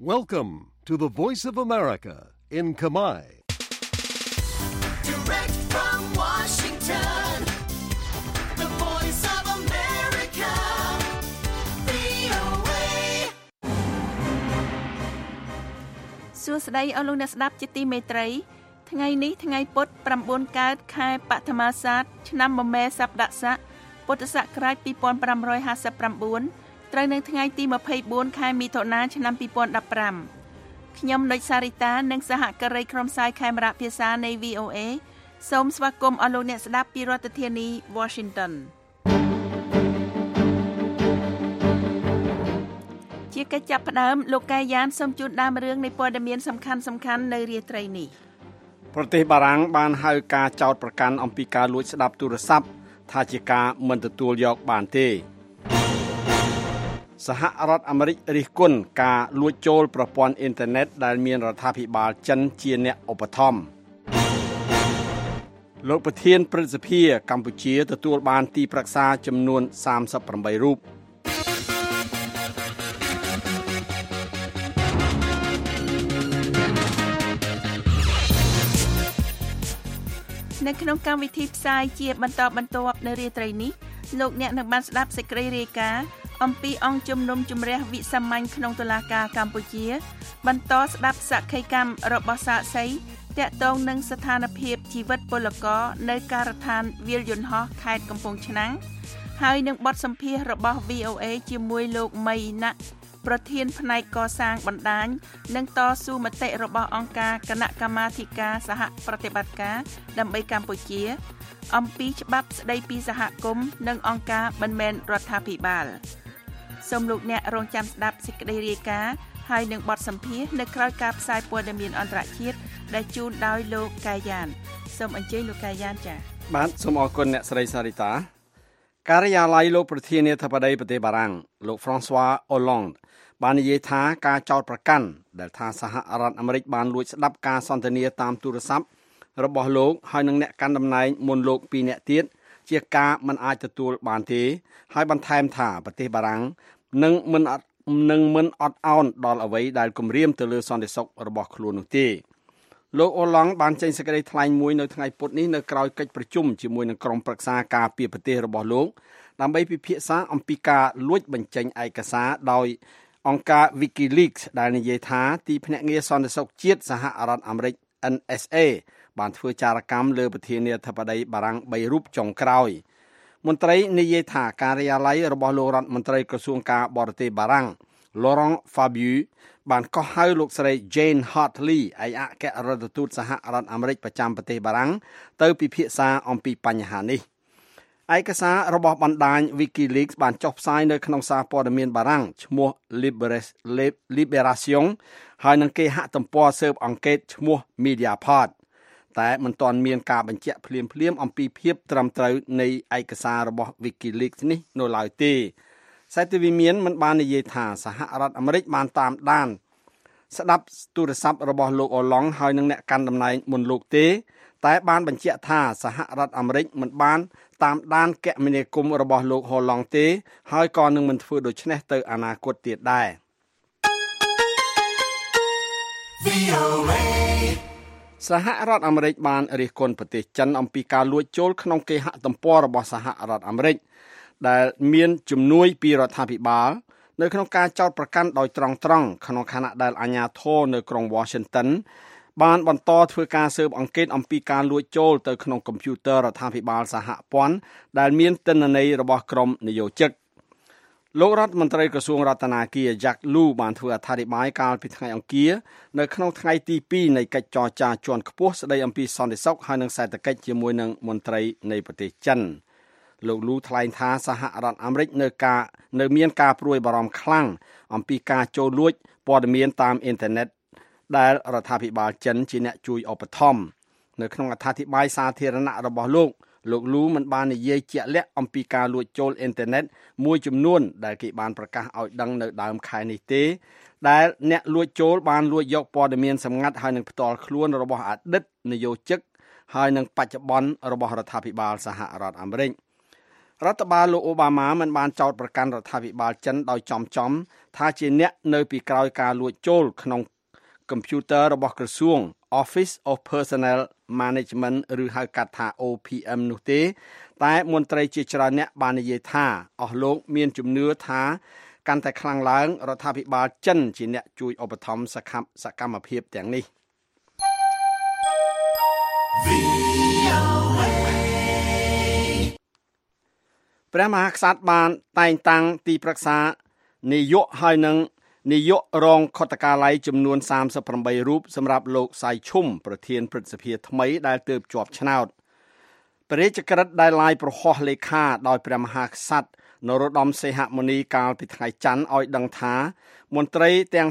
Welcome to the Voice of America in Khmer. Direct from Washington, the Voice of America, VOA. សួស្តីអស់លោកអ្នកស្ដាប់ជាទីមេត្រីថ្ងៃនេះថ្ងៃពុធ9កើតខែបឋមសាទឆ្នាំមមែសប្តស័កពុទ្ធសករាជ2559ត្រូវនៅថ្ងៃទី24ខែមិថុនាឆ្នាំ2015ខ្ញុំនុចសារីតានិងសហការីក្រុមផ្សាយខេមរៈភាសានៃ VOA សូមស្វាគមន៍អស់លោកអ្នកស្ដាប់ពីរដ្ឋធានី Washington ជាកិច្ចចាប់ផ្ដើមលោកកាយយ៉ានសូមជូនដើមរឿងនៃព័ត៌មានសំខាន់ៗនៅរាត្រីនេះប្រទេសបារាំងបានហៅការចោទប្រកាន់អំពីការលួចស្ដាប់ទូរស័ព្ទថាជាការមិនទទួលយកបានទេសហរដ្ឋអាមេរិករិះគន់ការលួចចូលប្រព័ន្ធអ៊ីនធឺណិតដែលមានរដ្ឋាភិបាលចិនជាអ្នកឧបត្ថម្ភលោកប្រធានព្រឹទ្ធសភាកម្ពុជាទទួលបានទីប្រឹក្សាចំនួន38រូបនៅក្នុងកម្មវិធីផ្សាយជាបន្តបន្ទាប់នៅរាត្រីនេះលោកអ្នកនឹងបានស្ដាប់សេចក្តីរាយការណ៍អំពីអង្គជំនុំជម្រះវិសាមញ្ញក្នុងតុលាការកម្ពុជាបន្តស្ដាប់សក្ខីកម្មរបស់សាក្សីទាក់ទងនឹងស្ថានភាពជីវិតពលករនៅការដ្ឋានវាលយន្តហោះខេត្តកំពង់ឆ្នាំងហើយនឹងបទសម្ភាសន៍របស់ VOA ជាមួយលោកមីណាក់ប្រធានផ្នែកកសាងបណ្ដាញនិងតស៊ូមតិរបស់អង្គការគណៈកម្មាធិការសហប្រតិបត្តិការដើម្បីកម្ពុជាអំពីច្បាប់ស្ដីពីសហគមន៍និងអង្គការមិនមែនរដ្ឋាភិបាលសូមលោកអ្នករងចាំស្ដាប់សេចក្តីរាយការណ៍ហើយនឹងបទសម្ភាសន៍នៅក្រៅការផ្សាយព័ត៌មានអន្តរជាតិដែលជូនដោយលោកកាយ៉ានសូមអញ្ជើញលោកកាយ៉ានចា៎បាទសូមអរគុណអ្នកស្រីសារីតាការិយាល័យលោកប្រធានាធិបតីប្រទេសបារាំងលោក François Hollande បាននិយាយថាការចោទប្រកាន់ដែលថាសហរដ្ឋអាមេរិកបានលួចស្ដាប់ការសន្ទនាតាមទូរស័ព្ទរបស់លោកហើយនឹងអ្នកកាន់តំណែងមុនលោក2នាក់ទៀតជាការមិនអាចទទួលបានទេហើយបន្ថែមថាប្រទេសបារាំងនឹងមិនអត់ឱនដល់អ្វីដែលគំរាមទៅលើសន្តិសុខរបស់ខ្លួននោះទេលោកអូឡង់បានចេញសេចក្តីថ្លែងមួយនៅថ្ងៃពុធនេះនៅក្រៅកិច្ចប្រជុំជាមួយនឹងក្រុមប្រឹក្សាការពារប្រទេសរបស់លោកដើម្បីពិភាក្សាអំពីការលួចបញ្ចេញឯកសារដោយអង្គការ WikiLeaks ដែលនិយាយថាទីភ្នាក់ងារសន្តិសុខជាតិសហរដ្ឋអាមេរិក NSA បានធ្វើចារកម្មលើប្រធានាធិបតីបារាំង3រូបចុងក្រោយមន្ត្រីនិយាយថាការិយាល័យរបស់លោករដ្ឋមន្ត្រីក្រសួងការបរទេសបារាំង Laurent Fabius បានកោះហៅលោកស្រី Jane Hartley ឯកអគ្គរដ្ឋទូតសហរដ្ឋអាមេរិកប្រចាំប្រទេសបារាំងទៅពិភាក្សាអំពីបញ្ហានេះឯកសាររបស់បណ្ដាញ WikiLeaks បានចុះផ្សាយនៅក្នុងសារព័ត៌មានបារាំងឈ្មោះ Libération ហើយនឹងគេហទំព័រស៊ើបអង្កេតឈ្មោះ Mediapart តែមិនទាន់មានការបញ្ជាក់ភ្លាមអំពីភាពត្រឹមត្រូវនៃឯកសាររបស់ WikiLeaks នេះនៅឡើយទេសាទិវិមានមិនបាននិយាយថាសហរដ្ឋអាមេរិកបានតាមដានស្ដាប់ទូរស័ព្ទរបស់លោកអូឡង់ហើយនឹងអ្នកកាន់តំណែងមុនលោកទេតែបានបញ្ជាក់ថាសហរដ្ឋអាមេរិកមិនបានតាមដានគមនាគមន៍របស់លោកអូឡង់ទេហើយក៏នឹងមិនធ្វើដូច្នេះទៅអនាគតទៀតដែរសហរដ្ឋអាមេរិកបានរិះគន់ប្រទេសចិនអំពីការលួចចូលក្នុងគេហទំព័ររបស់សហរដ្ឋអាមេរិកដែលមានជំនួយពីរដ្ឋាភិបាលនៅក្នុងការចោទប្រកាន់ដោយត្រង់ក្នុងខណៈដែលអាជ្ញាធរនៅក្រុង Washington បានបន្តធ្វើការស៊ើបអង្កេតអំពីការលួចចូលទៅក្នុងកុំព្យូទ័ររដ្ឋាភិបាលសហព័ន្ធដែលមានទិន្នន័យរបស់ក្រុមនយោជិកលោករដ្ឋមន្ត្រីក្រសួងរដ្ឋាភិបាល Jack Lew បានធ្វើអត្ថាធិប្បាយកាលពីថ្ងៃអង្គារនៅក្នុងថ្ងៃទី2នៃកិច្ចចរចាជាន់ខ្ពស់ស្តីអំពីសន្តិសុខហើយនិងសេដ្ឋកិច្ចជាមួយនឹងមន្ត្រីនៃប្រទេសចិនលោកលូថ្លែងថាសហរដ្ឋអាមេរិកនៅមានការព្រួយបារម្ភខ្លាំងអំពីការចូលលួចព័ត៌មានតាមអ៊ីនធឺណិតដែលរដ្ឋាភិបាលចិនជាអ្នកជួយឧបត្ថម្ភនៅក្នុងអត្ថាធិប្បាយសាធារណៈរបស់លោកលូមិនបាននិយាយជាក់លាក់អំពីការលួចចូលអ៊ីនធឺណិតមួយចំនួនដែលគេបានប្រកាសឲ្យដឹងនៅដើមខែនេះទេដែលអ្នកលួចចូលបានលួចយកព័ត៌មានសម្ងាត់ហើយនឹងផ្ទាល់ខ្លួនរបស់អតីតនយោជិកហើយនឹងបច្ចុប្បន្នរបស់រដ្ឋាភិបាលសហរដ្ឋអាមេរិករដ្ឋបាលលោកអូបាម៉ាមិនបានចោទប្រកាន់រដ្ឋាភិបាលចិនដោយចំថាជាអ្នកនៅពីក្រោយការលួចចូលក្នុងកុំព្យូទ័ររបស់ក្រសួង Office of Personnel Management ឬហៅកាត់ថា OPM នោះទេតែមន្ត្រីជាច្រើនអ្នកបាននិយាយថាអស់លោកមានជំនឿថាកាន់តែខ្លាំងឡើងរដ្ឋាភិបាលចិនជាអ្នកជួយឧបត្ថម្ភសកម្មភាពទាំងនេះព្រះមហាក្សត្របានតែងតាំងទីប្រឹក្សានាយកហើយនឹងនាយករងខុទ្ទកាល័យចំនួន38រូបសម្រាប់លោកសៃឈុំប្រធានព្រឹទ្ធសភាថ្មីដែលទើបជាប់ឆ្នោតព្រះរាជក្រឹត្យដែលឡាយប្រហោះលេខាដោយព្រះមហាក្សត្រនរោត្តមសីហមុនីកាលពីថ្ងៃច័ន្ទឲ្យដឹងថាមន្ត្រីទាំង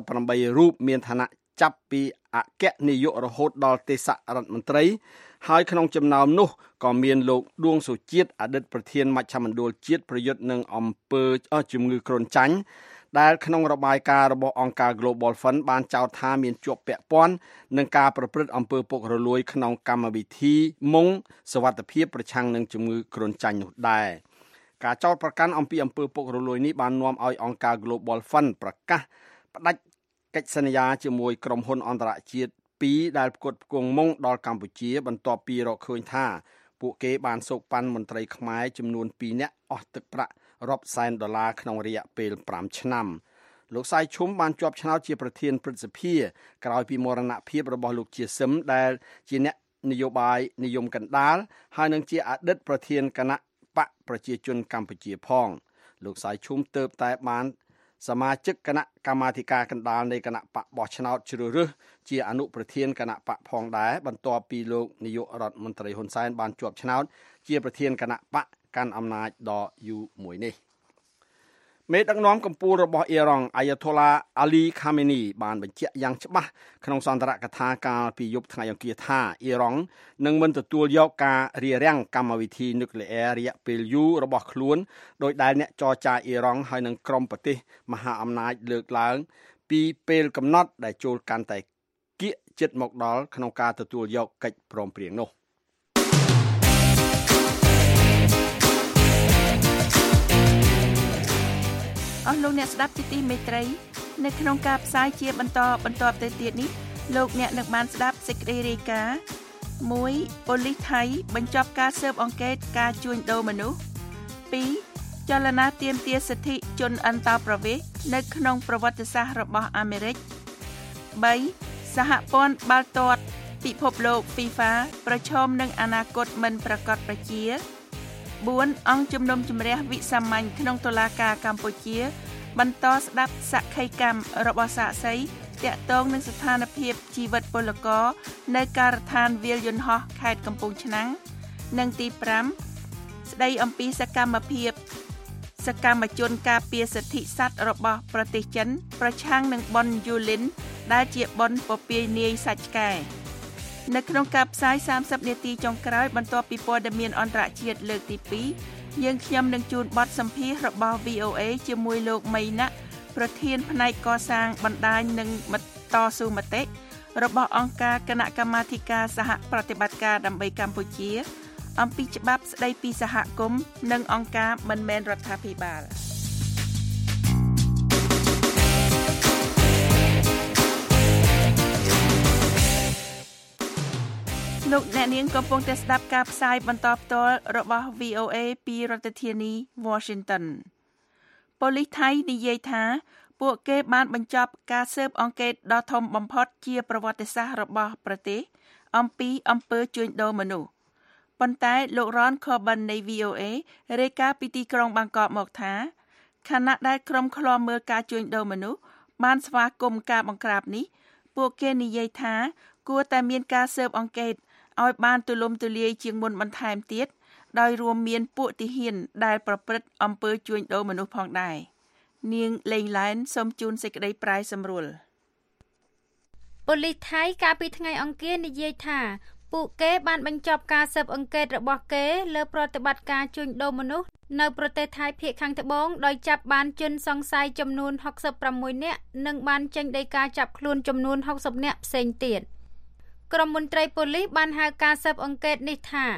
38រូបមានឋានៈចាប់ពីអគ្គនាយករហូតដល់ទេសរដ្ឋមន្ត្រីហើយក្នុងចំណោមនោះក៏មានលោកដួងសុជាតិអតីតប្រធានមជ្ឈមណ្ឌលជាតិប្រយុទ្ធនឹងអំពើជំងឺគ្រុនចាញ់ដែលក្នុងរបាយការណ៍របស់អង្គការ Global Fund បានចោទថាមានជាប់ពាក់ព័ន្ធនឹងការប្រព្រឹត្តអំពើពុករលួយក្នុងកម្មវិធីមុងសុវត្ថិភាពប្រឆាំងនឹងជំងឺគ្រុនចាញ់នោះដែរការចោទប្រកាន់អំពីអំពើពុករលួយនេះបាននាំឲ្យអង្គការ Global Fund ប្រកាសផ្ដាច់កិច្ចសន្យាជាមួយក្រុមហ៊ុនអន្តរជាតិ2ដែលផ្គត់ផ្គង់មុងដល់កម្ពុជាបន្ទាប់ពីរកឃើញថាពួកគេបានសោកប៉ាន់មន្ត្រីខ្មែរចំនួន2នាក់អស់ទឹកប្រាក់រាប់សែនដុល្លារក្នុងរយៈពេល5ឆ្នាំលោកសៃឈុំបានជាប់ឆ្នោតជាប្រធានព្រឹទ្ធសភាក្រោយពីមរណភាពរបស់លោកជាសឹមដែលជាអ្នកនយោបាយនិយមកណ្ដាលហើយនឹងជាអតីតប្រធានគណៈបកប្រជាជនកម្ពុជាផងលោកសៃឈុំទើបតែបានសមាជិកគណៈកម្មាធិការកណ្ដាលនៃគណៈបកបោះឆ្នោតជ្រើសរើសជាអនុប្រធានគណៈបកផងដែរបន្ទាប់ពីលោកនាយករដ្ឋមន្ត្រីហ៊ុនសែនបានជាប់ឆ្នោតជាប្រធានគណៈបកកាន់អំណាចដ៏យូរមួយនេះមេដឹកនាំកម្ពុជារបស់អ៊ីរ៉ង់អាយ៉ាតូឡាអាលីខាមេនីបានបញ្ជាក់យ៉ាងច្បាស់ក្នុងសន្ទរកថាកាលពីយប់ថ្ងៃអង្គារថាអ៊ីរ៉ង់នឹងមិនទទួលយកការរារាំងកម្មវិធីនុយក្លេអ៊ែររយៈពេលយូររបស់ខ្លួនដោយដែលអ្នកចរចាអ៊ីរ៉ង់ហើយនឹងក្រុមប្រទេសមហាអំណាចលើកឡើងពីពេលកំណត់ដែលចូលកាន់តែគៀកជិតមកដល់ក្នុងការទទួលយកកិច្ចព្រមព្រៀងនោះអស់លោកអ្នកស្ដាប់ជាទីមេត្រីនៅក្នុងការផ្សាយជាបន្តទៅទៀតនេះលោកអ្នកនឹងបានស្ដាប់សេចក្តីរាយការណ៍1ប៉ូលីសថៃបញ្ចប់ការស៊ើបអង្កេតការជួញដូរមនុស្ស2ចលនាទាមទារសិទ្ធិជនអន្តោប្រវេសន៍នៅក្នុងប្រវត្តិសាស្ត្ររបស់អាមេរិក3សហព័ន្ធបាល់ទាត់ពិភពលោក FIFA ប្រឈមនឹងអនាគតមិនប្រាកដប្រជា4អង្គជំនុំជម្រះវិសាមញ្ញក្នុងតុលាការកម្ពុជាបន្តស្ដាប់សក្ខីកម្មរបស់សាក្សីទាក់ទងនឹងស្ថានភាពជីវិតពលករនៅការដ្ឋានវាលយន្តហោះខេត្តកំពង់ឆ្នាំងនិងទី5ស្ដីអំពីសកម្មជនការពារសិទ្ធិសត្វរបស់ប្រទេសចិនប្រឆាំងនឹងបុណ្យយូលីនដែលជាបុណ្យពពាយនាយសាច់ឆ្កែនៅក្នុងការផ្សាយ30នាទីចុងក្រោយបន្ទាប់ពីព័ត៌មានអន្តរជាតិលើកទី2យើងខ្ញុំនឹងជូនបទសម្ភាសន៍របស់ VOA ជាមួយលោកមីណាក់ប្រធានផ្នែកកសាងបណ្ដាញនិងតស៊ូមតិរបស់អង្គការគណៈកម្មាធិការសហប្រតិបត្តិការដើម្បីកម្ពុជាអំពីច្បាប់ស្ដីពីសហគមន៍និងអង្គការមិនមែនរដ្ឋាភិបាលលោកអ្នកនាងកំពុងតែស្ដាប់ការផ្សាយបន្តផ្ទាល់របស់ VOA ពីរដ្ឋធានី Washington ប៉ូលីសថៃនិយាយថាពួកគេបានបញ្ចប់ការស៊ើបអង្កេតដ៏ធំបំផុតជាប្រវត្តិសាស្ត្ររបស់ប្រទេសអំពីអំពើជួញដូរមនុស្សប៉ុន្តែលោក Ron Coburn នៃ VOA រាយការណ៍ពីទីក្រុងបាងកកមកថាខណៈដែលក្រុមឃ្លាំមើលការជួញដូរមនុស្សបានស្វាគមន៍ការបង្ក្រាបនេះពួកគេនិយាយថាគួរតែមានការស៊ើបអង្កេតឲ្យបានទូលំទូលាយជាងមុនបន្ថែមទៀតដោយរួមមានពួកទាហានដែលប្រព្រឹត្តអំពើជួញដូរមនុស្សផងដែរនាងលេងឡែនសូមជូនសេចក្តីប្រាយសម្រួលប៉ូលីសថៃកាលពីថ្ងៃអង្គារនិយាយថាពួកគេបានបញ្ចប់ការស៊ើបអង្កេតរបស់គេលើប្រតិបត្តិការជួញដូរមនុស្សនៅប្រទេសថៃភាគខាងត្បូងដោយចាប់បានជនសង្ស័យចំនួន66នាក់និងបានចេញដីកាចាប់ខ្លួនចំនួន60នាក់ផ្សេងទៀតក្រុមមន្ត្រីប៉ូលីសបានហៅការស៊ើបអង្កេតនេះថា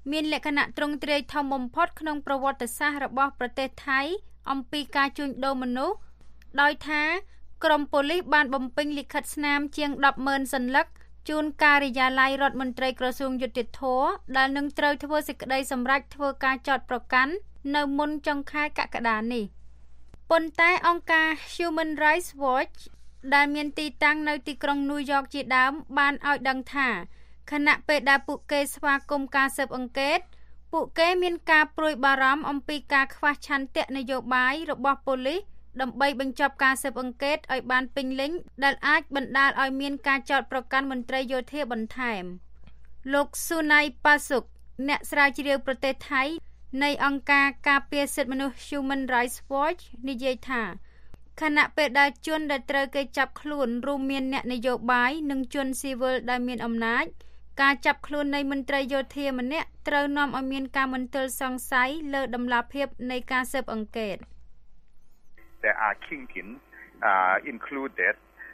មានលក្ខណៈទ្រង់ទ្រាយធំបំផុតក្នុងប្រវត្តិសាស្ត្ររបស់ប្រទេសថៃអំពីការជួញដូរមនុស្សដោយថាក្រុមប៉ូលីសបានបំពេញលិខិតស្នាមជាង 10,000 សន្លឹកជូនការិយាល័យរដ្ឋមន្ត្រីក្រសួងយុតិធម៌ដែលនឹងត្រូវធ្វើសេចក្តីសម្រេចធ្វើការចោទប្រកាន់នៅមុនចុងខែកក្កដានេះប៉ុន្តែអង្គការ Human Rights Watch ដែលមានទីតាំងនៅទីក្រុង New York ជាដើមបានឲ្យដឹងថាខណៈពេលដែលពួកគេស្វាគមន៍ការស៊ើបអង្កេតពួកគេមានការព្រួយបារម្ភអំពីការខ្វះឆន្ទៈនយោបាយរបស់ប៉ូលីសដើម្បីបញ្ចប់ការស៊ើបអង្កេតឲ្យបានពេញលេញដែលអាចបណ្ដាលឲ្យមានការចោទប្រកាន់មន្ត្រីយោធាបន្ថែមលោកស៊ូណៃប៉ាសុកអ្នកស្រាវជ្រាវប្រទេសថៃនៃអង្គការការពារសិទ្ធិមនុស្ស Human Rights Watch និយាយថាខណៈពេលដែលជនដែលត្រូវគេចាប់ខ្លួនរួមមានអ្នកនយោបាយនិងជនស៊ីវិលដែលមានអំណាចការចាប់ខ្លួននៃមន្ត្រីយោធាម្នាក់ត្រូវនាំឲ្យមានការមន្ទិលសង្ស័យលើតម្លាភាពនៃការស៊ើបអង្កេត There are kingpins included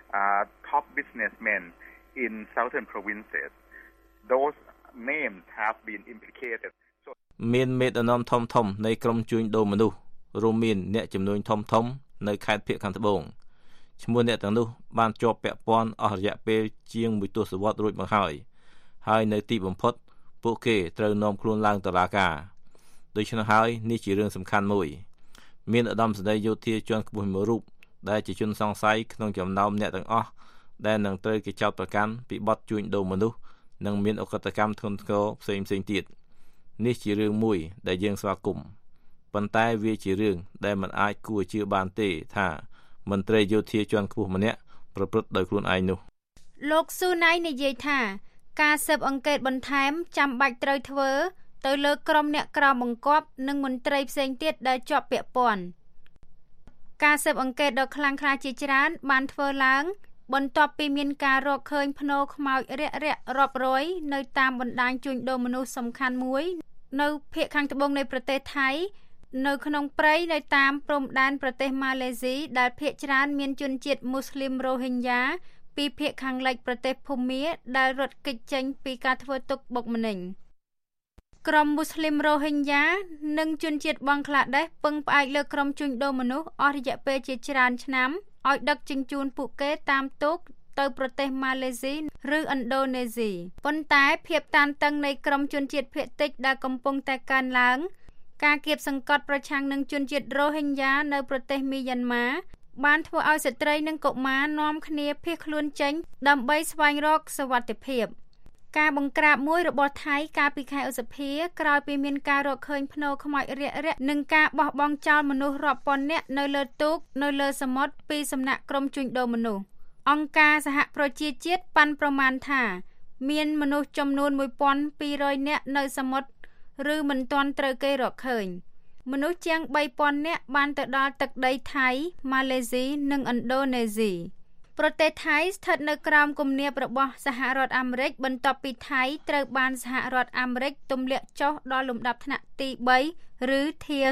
top businessmen in southern provinces. Those names have been implicated. មានមេដឹកនាំធំៗនៃក្រុមជួញដូរមនុស្សរួមមានអ្នកចំនួនធំៗនៅខេត្តភាគខាងត្បូងឈ្មោះអ្នកទាំងនោះបានជាប់ពាក់ព័ន្ធអស់រយៈពេលជាង1ទសវត្សរ៍រួចមកហើយនៅទីបំផុតពួកគេត្រូវនាំខ្លួនឡើងតុលាការដូច្នេះហើយនេះជារឿងសំខាន់មួយមានឧត្តមសេនីយ៍យោធាជាន់ខ្ពស់មួយរូបដែលជាជនសង្ស័យក្នុងចំណោមអ្នកទាំងអស់ដែលនឹងត្រូវគេចោទប្រកាន់ពីបទជួញដូរមនុស្សនិងមានអកតកម្មធ្ងន់ធ្ងរផ្សេងៗទៀតនេះជារឿងមួយដែលយើងស្វាគមន៍ប៉ុន្តែវាជារឿងដែលមិនអាចគួរជឿបានទេថាមន្ត្រីយោធាជាន់ខ្ពស់ម្នាក់ប្រព្រឹត្តដោយខ្លួនឯងនោះលោកស៊ូណៃនិយាយថាការស៊ើបអង្កេតបន្ថែមចាំបាច់ត្រូវធ្វើទៅលើក្រុមអ្នកក្រៅបង្គាប់និងមន្ត្រីផ្សេងទៀតដែលជាប់ពាក់ព័ន្ធការស៊ើបអង្កេតដ៏ខ្លាំងក្លាជាច្រើនបានធ្វើឡើងបន្ទាប់ពីមានការរកឃើញភ្នូរខ្មោចរាក់រាប់រយនៅតាមបណ្ដាញជួញដូរមនុស្សសំខាន់មួយនៅភាគខាងត្បូងនៃប្រទេសថៃនៅក្នុងព្រៃនៅតាមព្រំដែនប្រទេសម៉ាឡេស៊ីដែលភាគច្រើនមានជនជាតិមូស្លីមរ៉ូហិញយ៉ាពីភាគខាងលិចប្រទេសភូមាដែលរត់គេចចេញពីការធ្វើទុកបុកម្នេញក្រុមមូស្លីមរ៉ូហិញយ៉ានិងជនជាតិបង់ក្លាដេសពឹងផ្អែកលើក្រុមជួញដូរមនុស្សអស់រយៈពេលជាច្រើនឆ្នាំឲ្យដឹកជញ្ជូនពួកគេតាមទូកទៅប្រទេសម៉ាឡេស៊ីឬឥណ្ឌូនេស៊ីប៉ុន្តែភាពតានតឹងនៃក្រុមជនជាតិភាគតិចដែលកំពុងតែកើនឡើងការគៀបសង្កត់ប្រឆាំងនឹងជនជាតិរ៉ូហិញយ៉ានៅប្រទេសមីយ៉ាន់ម៉ាបានធ្វើឲ្យស្ត្រីនិងកុមារនាំគ្នាភៀសខ្លួនចេញដើម្បីស្វែងរកសុវត្ថិភាពការបង្ក្រាបមួយរបស់ថៃកាលពីខែឧសភាក្រោយពីមានការរកឃើញភ្នូរខ្មោចរាក់និងការបោះបង់ចោលមនុស្សរាប់ពាន់នាក់នៅលើទូកនៅលើសមុទ្រពីសំណាក់ក្រុមជួញដូរមនុស្សអង្គការសហប្រជាជាតិប៉ាន់ប្រមាណថាមានមនុស្សចំនួន 1,200 នាក់នៅសមុទ្រឬមិនទាន់ត្រូវគេរកឃើញមនុស្សជាង 3,000 នាក់បានទៅដល់ទឹកដីថៃម៉ាឡេស៊ីនិងឥណ្ឌូនេស៊ីប្រទេសថៃស្ថិតនៅក្រោមគំនាបរបស់សហរដ្ឋអាមេរិកបន្ទាប់ពីថៃត្រូវបានសហរដ្ឋអាមេរិកទម្លាក់ចុះដល់លំដាប់ថ្នាក់ទី3ឬ Tier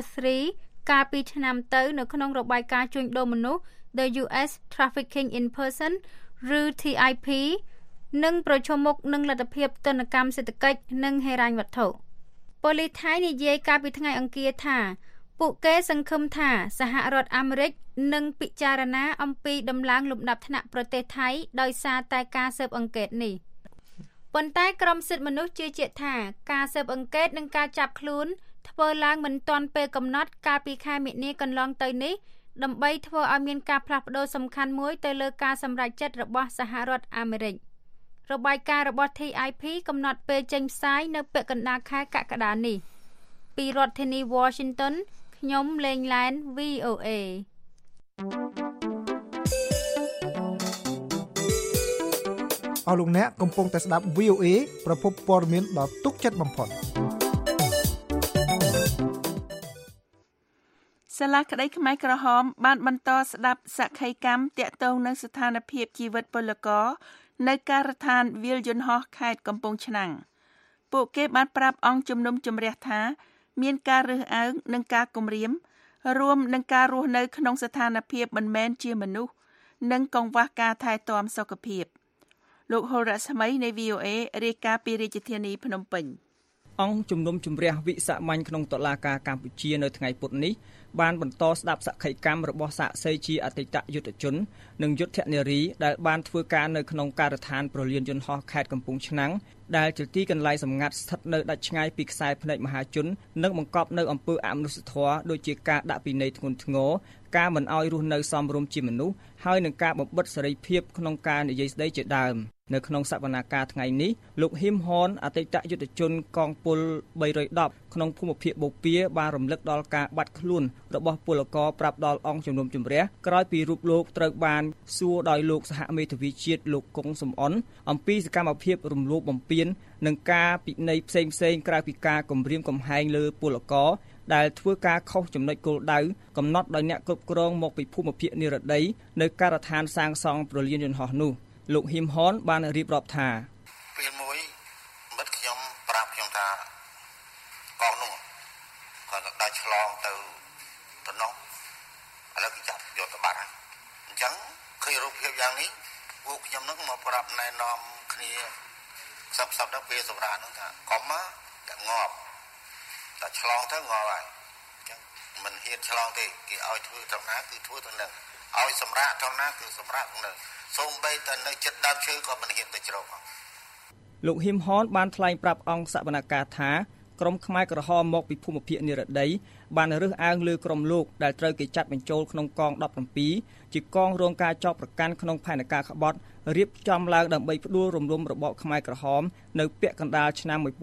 3កាលពីឆ្នាំទៅនៅក្នុងរបាយការណ៍ជួញដូរមនុស្ស The US Trafficking in Person ឬ TIP និងប្រឈមមុខនឹងលទ្ធភាពទណ្ឌកម្មសេដ្ឋកិច្ចនិងហិរញ្ញវត្ថុប៉ូលីសថៃនិយាយកាលពីថ្ងៃអង្គារថាពួកគេសង្ឃឹមថាសហរដ្ឋអាមេរិកនឹងពិចារណាអំពីដំឡើងលំដាប់ថ្នាក់ប្រទេសថៃដោយសារតែការស៊ើបអង្កេតនេះប៉ុន្តែក្រុមសិទ្ធិមនុស្សជឿជាក់ថាការស៊ើបអង្កេតនិងការចាប់ខ្លួនធ្វើឡើងមិនទាន់ពេលកំណត់កាលពីខែមិនិនាកន្លងទៅនេះដើម្បីធ្វើឲ្យមានការផ្លាស់ប្ដូរសំខាន់មួយទៅលើការសម្រេចចិត្តរបស់សហរដ្ឋអាមេរិករបាយការណ៍របស់ TIP កំណត់ពេលចេញផ្សាយនៅពាក់កណ្ដាលខែកក្កដានេះពីរដ្ឋធានី Washington ខ្ញុំលេងឡែន VOA អស់លោកអ្នកកំពុងតែស្ដាប់ VOA ប្រភពព័ត៌មានដ៏ទុកចិត្តបំផុតសាលាក្តីខ្មែរក្រហមបានបន្តស្ដាប់សក្ខីកម្មទាក់ទងនឹងស្ថានភាពជីវិតពលករនៅការដ្ឋានវាលយន្តហោះខេត្តកំពង់ឆ្នាំងពួកគេបានប្រាប់អង្គជំនុំជម្រះថាមានការរើសអើងនិងការគំរាមរួមនឹងការរស់នៅក្នុងស្ថានភាពមិនមែនជាមនុស្សនិងកង្វះការថែទាំសុខភាពលោកហុលរស្មីនៃ VOA រាយការណ៍ពីរាជធានីភ្នំពេញអង្គជំនុំជម្រះវិសាមញ្ញក្នុងតុលាការកម្ពុជានៅថ្ងៃពុធនេះបានបន្តស្ដាប់សក្ខីកម្មរបស់សាក្សីជាអតីតយុទ្ធជននិងយុទ្ធនារីដែលបានធ្វើការនៅក្នុងការដ្ឋានប្រលានយន្តហោះខេត្តកំពង់ឆ្នាំងដែលជាទីកន្លែងសម្ងាត់ស្ថិតនៅដាច់ឆ្ងាយពីខ្សែភ្នែកមហាជននិងបង្កប់នៅអំពើអមនុស្សធម៌ដូចជាការដាក់ពិន័យធ្ងន់ធ្ងរការមិនអោយរស់នៅសមរម្យជាមនុស្សហើយនឹងការបំបិទសេរីភាពក្នុងការនិយាយស្ដីជាដើមនៅក្នុងសវនាការថ្ងៃនេះលោកហ៊ីមហ៊ុនអតីតយុទ្ធជនកងពល310ក្នុងភូមិភាគបូព៌ាបានរំលឹកដល់ការបាត់ខ្លួនរបស់ពលករប្រាប់ដល់អង្គជំនុំជម្រះក្រោយពីរូបលោកត្រូវបានសួរដោយលោកសហមេធាវីជាតិលោកកុងសំអនអំពីសកម្មភាពរំលោភបំពាននិងការពិន័យផ្សេងៗក្រៅពីការគំរាមកំហែងលើពលករដែលធ្វើការខុសចំណុចគោលដៅកំណត់ដោយអ្នកគ្រប់គ្រងមកពីភូមិភាគនិរតីនៅការដ្ឋានសាងសង់ប្រលានយន្តហោះនោះលោកហ៊ីមហ៊ុនបានរៀបរាប់ថាពេលមួយមិត្តខ្ញុំប្រាប់ខ្ញុំថាកងនោះគាត់ក៏ឆ្លងទៅនោះឥឡូវគេចាប់យកទៅបាត់ហើយអញ្ចឹងឃើញរូបភាពយ៉ាងនេះពួកខ្ញុំនឹងមកប្រាប់ណែនាំគ្នាសពដល់ពេលសម្រាប់នោះថាកុំមកតែងាប់តែឆ្លងទៅងាប់ហើយអញ្ចឹងមិនហ៊ានឆ្លងទេគេឲ្យធ្វើត្រង់ណាគឺធ្វើត្រង់ហ្នឹងឲ្យសម្រាប់ត្រង់ណាគឺសម្រាប់ត្រង់ហ្នឹងសូម្បីតែនៅចិត្តដើមឈើក៏មិនហ៊ានទៅជ្រកលោកហ៊ីមហ៊ុនបានថ្លែងប្រាប់អង្គសវនកម្មថាក្រុមខ្មែរក្រហមមកពីភូមិភាគនិរតីបានរើសអើងលើក្រុមលោកដែលត្រូវគេចាត់បញ្ចូលក្នុងកង17ជាកងរងការចោទប្រកាន់ក្នុងផែនការក្បត់រៀបចំឡើងដើម្បីផ្ដួលរំលំរបបខ្មែរក្រហមនៅពាក់កណ្ដាលឆ្នាំ1977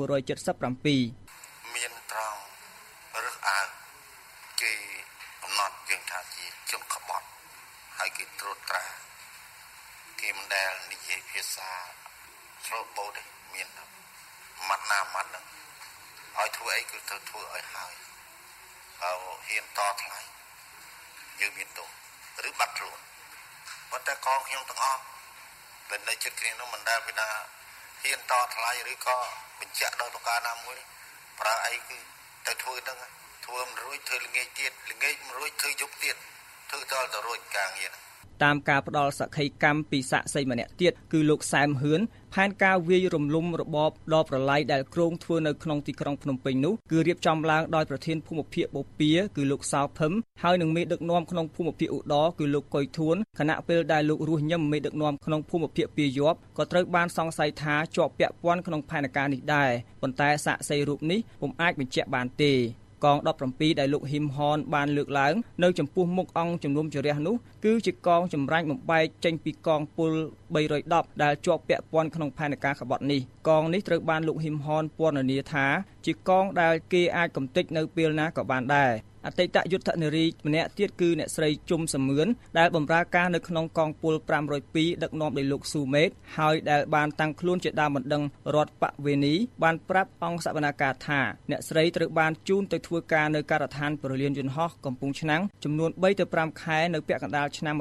មានត្រង់រើសអើងគេកំណត់យើងថាជាជនក្បត់ហើយគេត្រួតត្រាគេមិនដែលនិយាយភាសាស្រូបបូតទេមានម៉ាត់ណាម៉ាត់ហ្នឹងឲ្យធ្វើអីគឺត្រូវធ្វើឲ្យហើយបើហ៊ានតថ្លៃយើងមានទោសឬបាត់ខ្លួនប៉ុន្តែកងខ្ញុំទាំងអស់ដែលនៅជិតគ្នានោះមិនដែលពីណាហ៊ានតថ្លៃឬក៏បញ្ជាក់ដោយប្រការណាមួយប្រើអីគឺទៅធ្វើហ្នឹងធ្វើមិនរួចធ្វើល្ងាចទៀតល្ងាចមិនរួចធ្វើយប់ទៀតធ្វើដល់ទៅរួចការងារតាមការផ្ដល់សក្ខីកម្មពីសាក្សីម្នាក់ទៀតគឺលោកសែមហ៊ឿនផែនការវាយរំលំរបបដ៏ប្រឡាយដែលគ្រោងធ្វើនៅក្នុងទីក្រុងភ្នំពេញនោះគឺរៀបចំឡើងដោយប្រធានភូមិភាគបូព៌ាគឺលោកសោភឹមហើយនឹងមេដឹកនាំក្នុងភូមិភាគឧត្តរគឺលោកកុយធួនខណៈពេលដែលលោករស់ញឹមមេដឹកនាំក្នុងភូមិភាគពាយ័ព្យក៏ត្រូវបានសង្ស័យថាជាប់ពាក់ព័ន្ធក្នុងផែនការនេះដែរប៉ុន្តែសាក្សីរូបនេះពុំអាចបញ្ជាក់បានទេកង17ដែលលោកហ៊ីមហ៊ុនបានលើកឡើងនៅចំពោះមុខអង្គជំនុំជម្រះនោះគឺជាកងចម្រាញ់បំបែកចេញពីកងពល310ដែលជាប់ពាក់ព័ន្ធក្នុងផែនការក្បត់នេះកងនេះត្រូវបានលោកហ៊ីមហ៊ុនពណ៌នាថាជាកងដែលគេអាចកំទេចនៅពេលណាក៏បានដែរអតីតយុទ្ធនារីម្នាក់ទៀតគឺអ្នកស្រីជុំសមឿនដែលបម្រើការនៅក្នុងកងពល502ដឹកនាំដោយលោកស៊ូមេតហើយដែលបានតាំងខ្លួនជាដើមបណ្ដឹងរដ្ឋបវេនីបានប្រាប់អង្គសវនកម្មថាអ្នកស្រីត្រូវបានជូនទៅធ្វើការនៅការដ្ឋានប្រលានយន្តហោះកំពង់ឆ្នាំងចំនួន3ទៅ5ខែនៅពាក់កណ្ដាលឆ្នាំ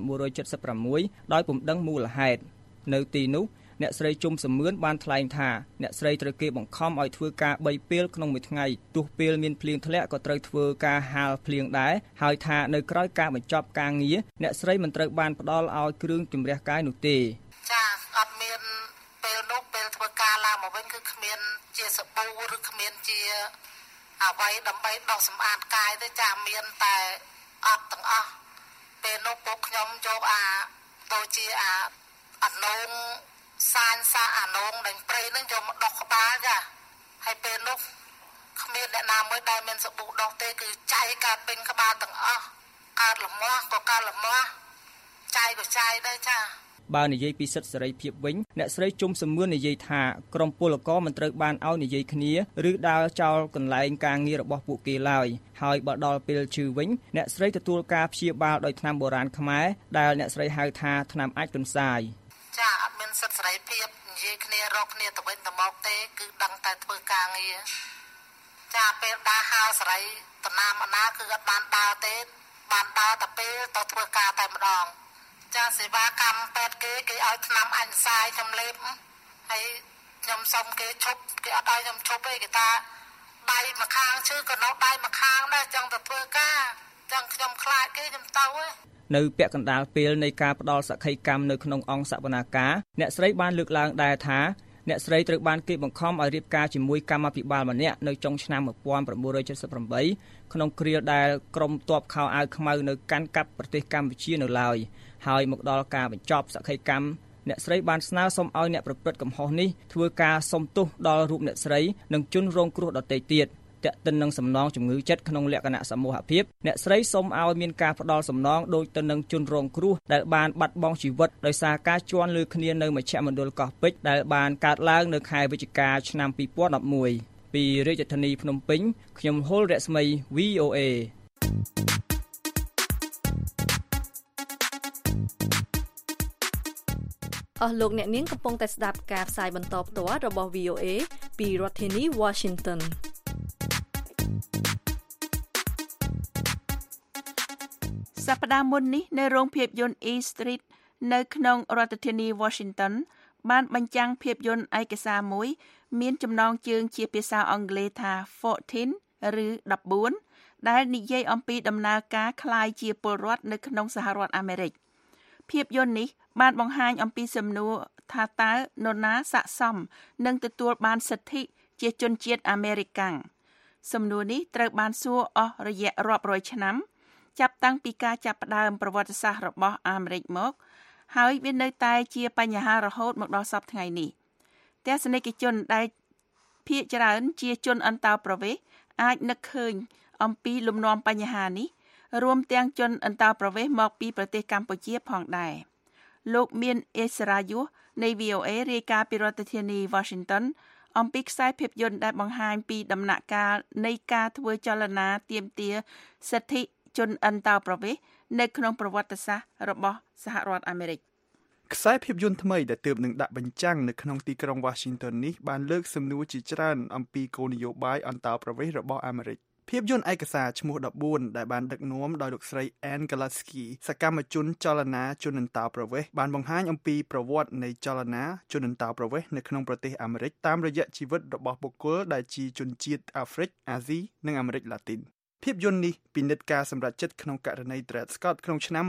1976ដោយពុំដឹងមូលហេតុនៅទីនោះអ្នកស្រីជុំសមឿនបានថ្លែងថាអ្នកស្រីត្រូវគេបង្ខំឲ្យធ្វើការ3ពេលក្នុងមួយថ្ងៃទោះពេលមានភ្លៀងធ្លាក់ក៏ត្រូវធ្វើការហាលភ្លៀងដែរហើយថានៅក្រៅការបញ្ចប់ការងារអ្នកស្រីមិនត្រូវបានផ្ដល់ឲ្យគ្រឿងជំរះកាយនោះទេចាអត់មានពេលនោះពេលធ្វើការឡើងមកវិញគឺគ្មានជាសាប៊ូឬគ្មានជាអ្វីដើម្បីដោះសម្អាតកាយទេចាមានតែអត់ទាំងអស់ពេលនោះពួកខ្ញុំយកដូចជាអានងសាញសាអានងដេញព្រៃនឹងយកមកដោះក្បាលចាហើយពេលនោះគ្មានអ្នកណាមួយដែលមានសាប៊ូដោះទេគឺចៃកើតពេញក្បាលទាំងអស់កើតលមាស់ក៏កើតលមាស់ចៃក៏ចៃដែរចាបើនិយាយពីសិទ្ធិសេរីភាពវិញអ្នកស្រីជុំសមឿននិយាយថាក្រុមពលករមិនត្រូវបានឲ្យនិយាយគ្នាឬដើរចោលកន្លែងការងាររបស់ពួកគេឡើយហើយបើដល់ពេលឈឺវិញអ្នកស្រីទទួលការព្យាបាលដោយថ្នាំបុរាណខ្មែរដែលអ្នកស្រីហៅថាថ្នាំអាចទន្សាយចាអត់មានសិទ្ធិសេរីភាពនិយាយគ្នារកគ្នាទៅវិញទៅមកទេគឺដឹងតែធ្វើការងារចាពេលដើរហៅសេរីតំណាមអាណាគឺអត់បានដើរទេបានដើរតែពេលទៅធ្វើការតែម្ដងចាសេវាកម្មពេទ្យគេឲ្យថ្នាំអញសាយខ្ញុំលេបហើយខ្ញុំសុំគេឈប់គេអត់ឲ្យខ្ញុំឈប់ទេគេថាដៃមួយខាងឈឺក៏នៅដៃមួយខាងដែរចង់ទៅធ្វើការចឹងខ្ញុំខ្លាចគេខ្ញុំទៅហ៎នៅពាក់កណ្ដាលពេលនៃការផ្ដល់សក្ខីកម្មនៅក្នុងអង្គសវនាការអ្នកស្រីបានលើកឡើងដែរថាអ្នកស្រីត្រូវបានគេបង្ខំឲ្យរៀបការជាមួយកម្មាភិបាលម្នាក់នៅចុងឆ្នាំ1978ក្នុងគ្រាដែលក្រុមទ័ពខោអាវខ្មៅនៅកាន់កាប់ប្រទេសកម្ពុជានៅឡើយហើយមកដល់ការបញ្ចប់សក្ខីកម្មអ្នកស្រីបានស្នើសុំឲ្យអ្នកប្រព្រឹត្តកំហុសនេះធ្វើការសុំទោសដល់រូបអ្នកស្រីនិងជនរងគ្រោះដទៃទៀតទាក់ទិននឹងសំណងជំងឺចិត្តក្នុងលក្ខណៈសមូហភាពអ្នកស្រីសូមឲ្យមានការផ្ដល់សំណងដូចទៅនឹងជនរងគ្រោះដែលបានបាត់បង់ជីវិតដោយសារការជន់លើគ្នានៅមជ្ឈមណ្ឌលកោះពេជ្រដែលបានកើតឡើងនៅខែវិច្ឆិកាឆ្នាំ2011ពីរាជធានីភ្នំពេញខ្ញុំហុលរស្មី VOA អស់លោកអ្នកនាងកំពុងតែស្ដាប់ការផ្សាយបន្តផ្ទាល់របស់ VOA ពីរដ្ឋធានី Washington សប្តាហ៍មុននេះនៅរោងភាពយន្ត E Street នៅក្នុងរដ្ឋធានី Washington បានបញ្ចាំងភាពយន្តឯកសារមួយមានចំណងជើងជាភាសាអង់គ្លេសថា14ឬ14ដែលនិយាយអំពីដំណើរការក្លាយជាពលរដ្ឋនៅក្នុងសហរដ្ឋអាមេរិកភាពយន្តនេះបានបង្ហាញអំពីសំណួរថាតើនរណាស័ក្តិសមនឹងទទួលបានសិទ្ធិជាជនជាតិអាមេរិកាំងសំណួរនេះត្រូវបានសួរអស់រយៈរាប់រយឆ្នាំចាប់តាំងពីការចាប់ផ្ដើមប្រវត្តិសាស្ត្ររបស់អាមេរិកមកហើយវានៅតែជាបញ្ហារហូតមកដល់សប្តាហ៍ថ្ងៃនេះទស្សនិកជនដែលភាគច្រើនជាជនអន្តោប្រវេសន៍អាចនឹកឃើញអំពីលំនាំបញ្ហានេះរួមទាំងជនអន្តោប្រវេសន៍មកពីប្រទេសកម្ពុជាផងដែរលោកមានអេសរាយុសនៃ VOA រាយការណ៍ពីរដ្ឋធានី Washington អំពីខ្សែភាពយន្តដែលបង្ហាញពីដំណាក់កាលនៃការធ្វើចលនាទាមទារសិទ្ធិជនអន្តោប្រវេសន៍នៅក្នុងប្រវត្តិសាស្ត្ររបស់សហរដ្ឋអាមេរិកខ្សែភាពយន្តថ្មីដែលទើបនឹងដាក់បញ្ចាំងនៅក្នុងទីក្រុង Washington នេះបានលើកសំណួរជាច្រើនអំពីគោលនយោបាយអន្តោប្រវេសន៍របស់អាមេរិកភាពយន្តឯកសារឈ្មោះ14ដែលបានដឹកនាំដោយលោកស្រី Ann Galatsky សកម្មជនចលនាជនអន្តោប្រវេសន៍បានបង្ហាញអំពីប្រវត្តិនៃចលនាជនអន្តោប្រវេសន៍នៅក្នុងប្រទេសអាមេរិកតាមរយៈជីវិតរបស់បុគ្គលដែលជាជនជាតិអាហ្វ្រិក អាស៊ីនិងអាមេរិកឡាទីនភាពយន្តនេះពិនិត្យការសម្រេចចិត្តក្នុងករណី Dred Scott ក្នុងឆ្នាំ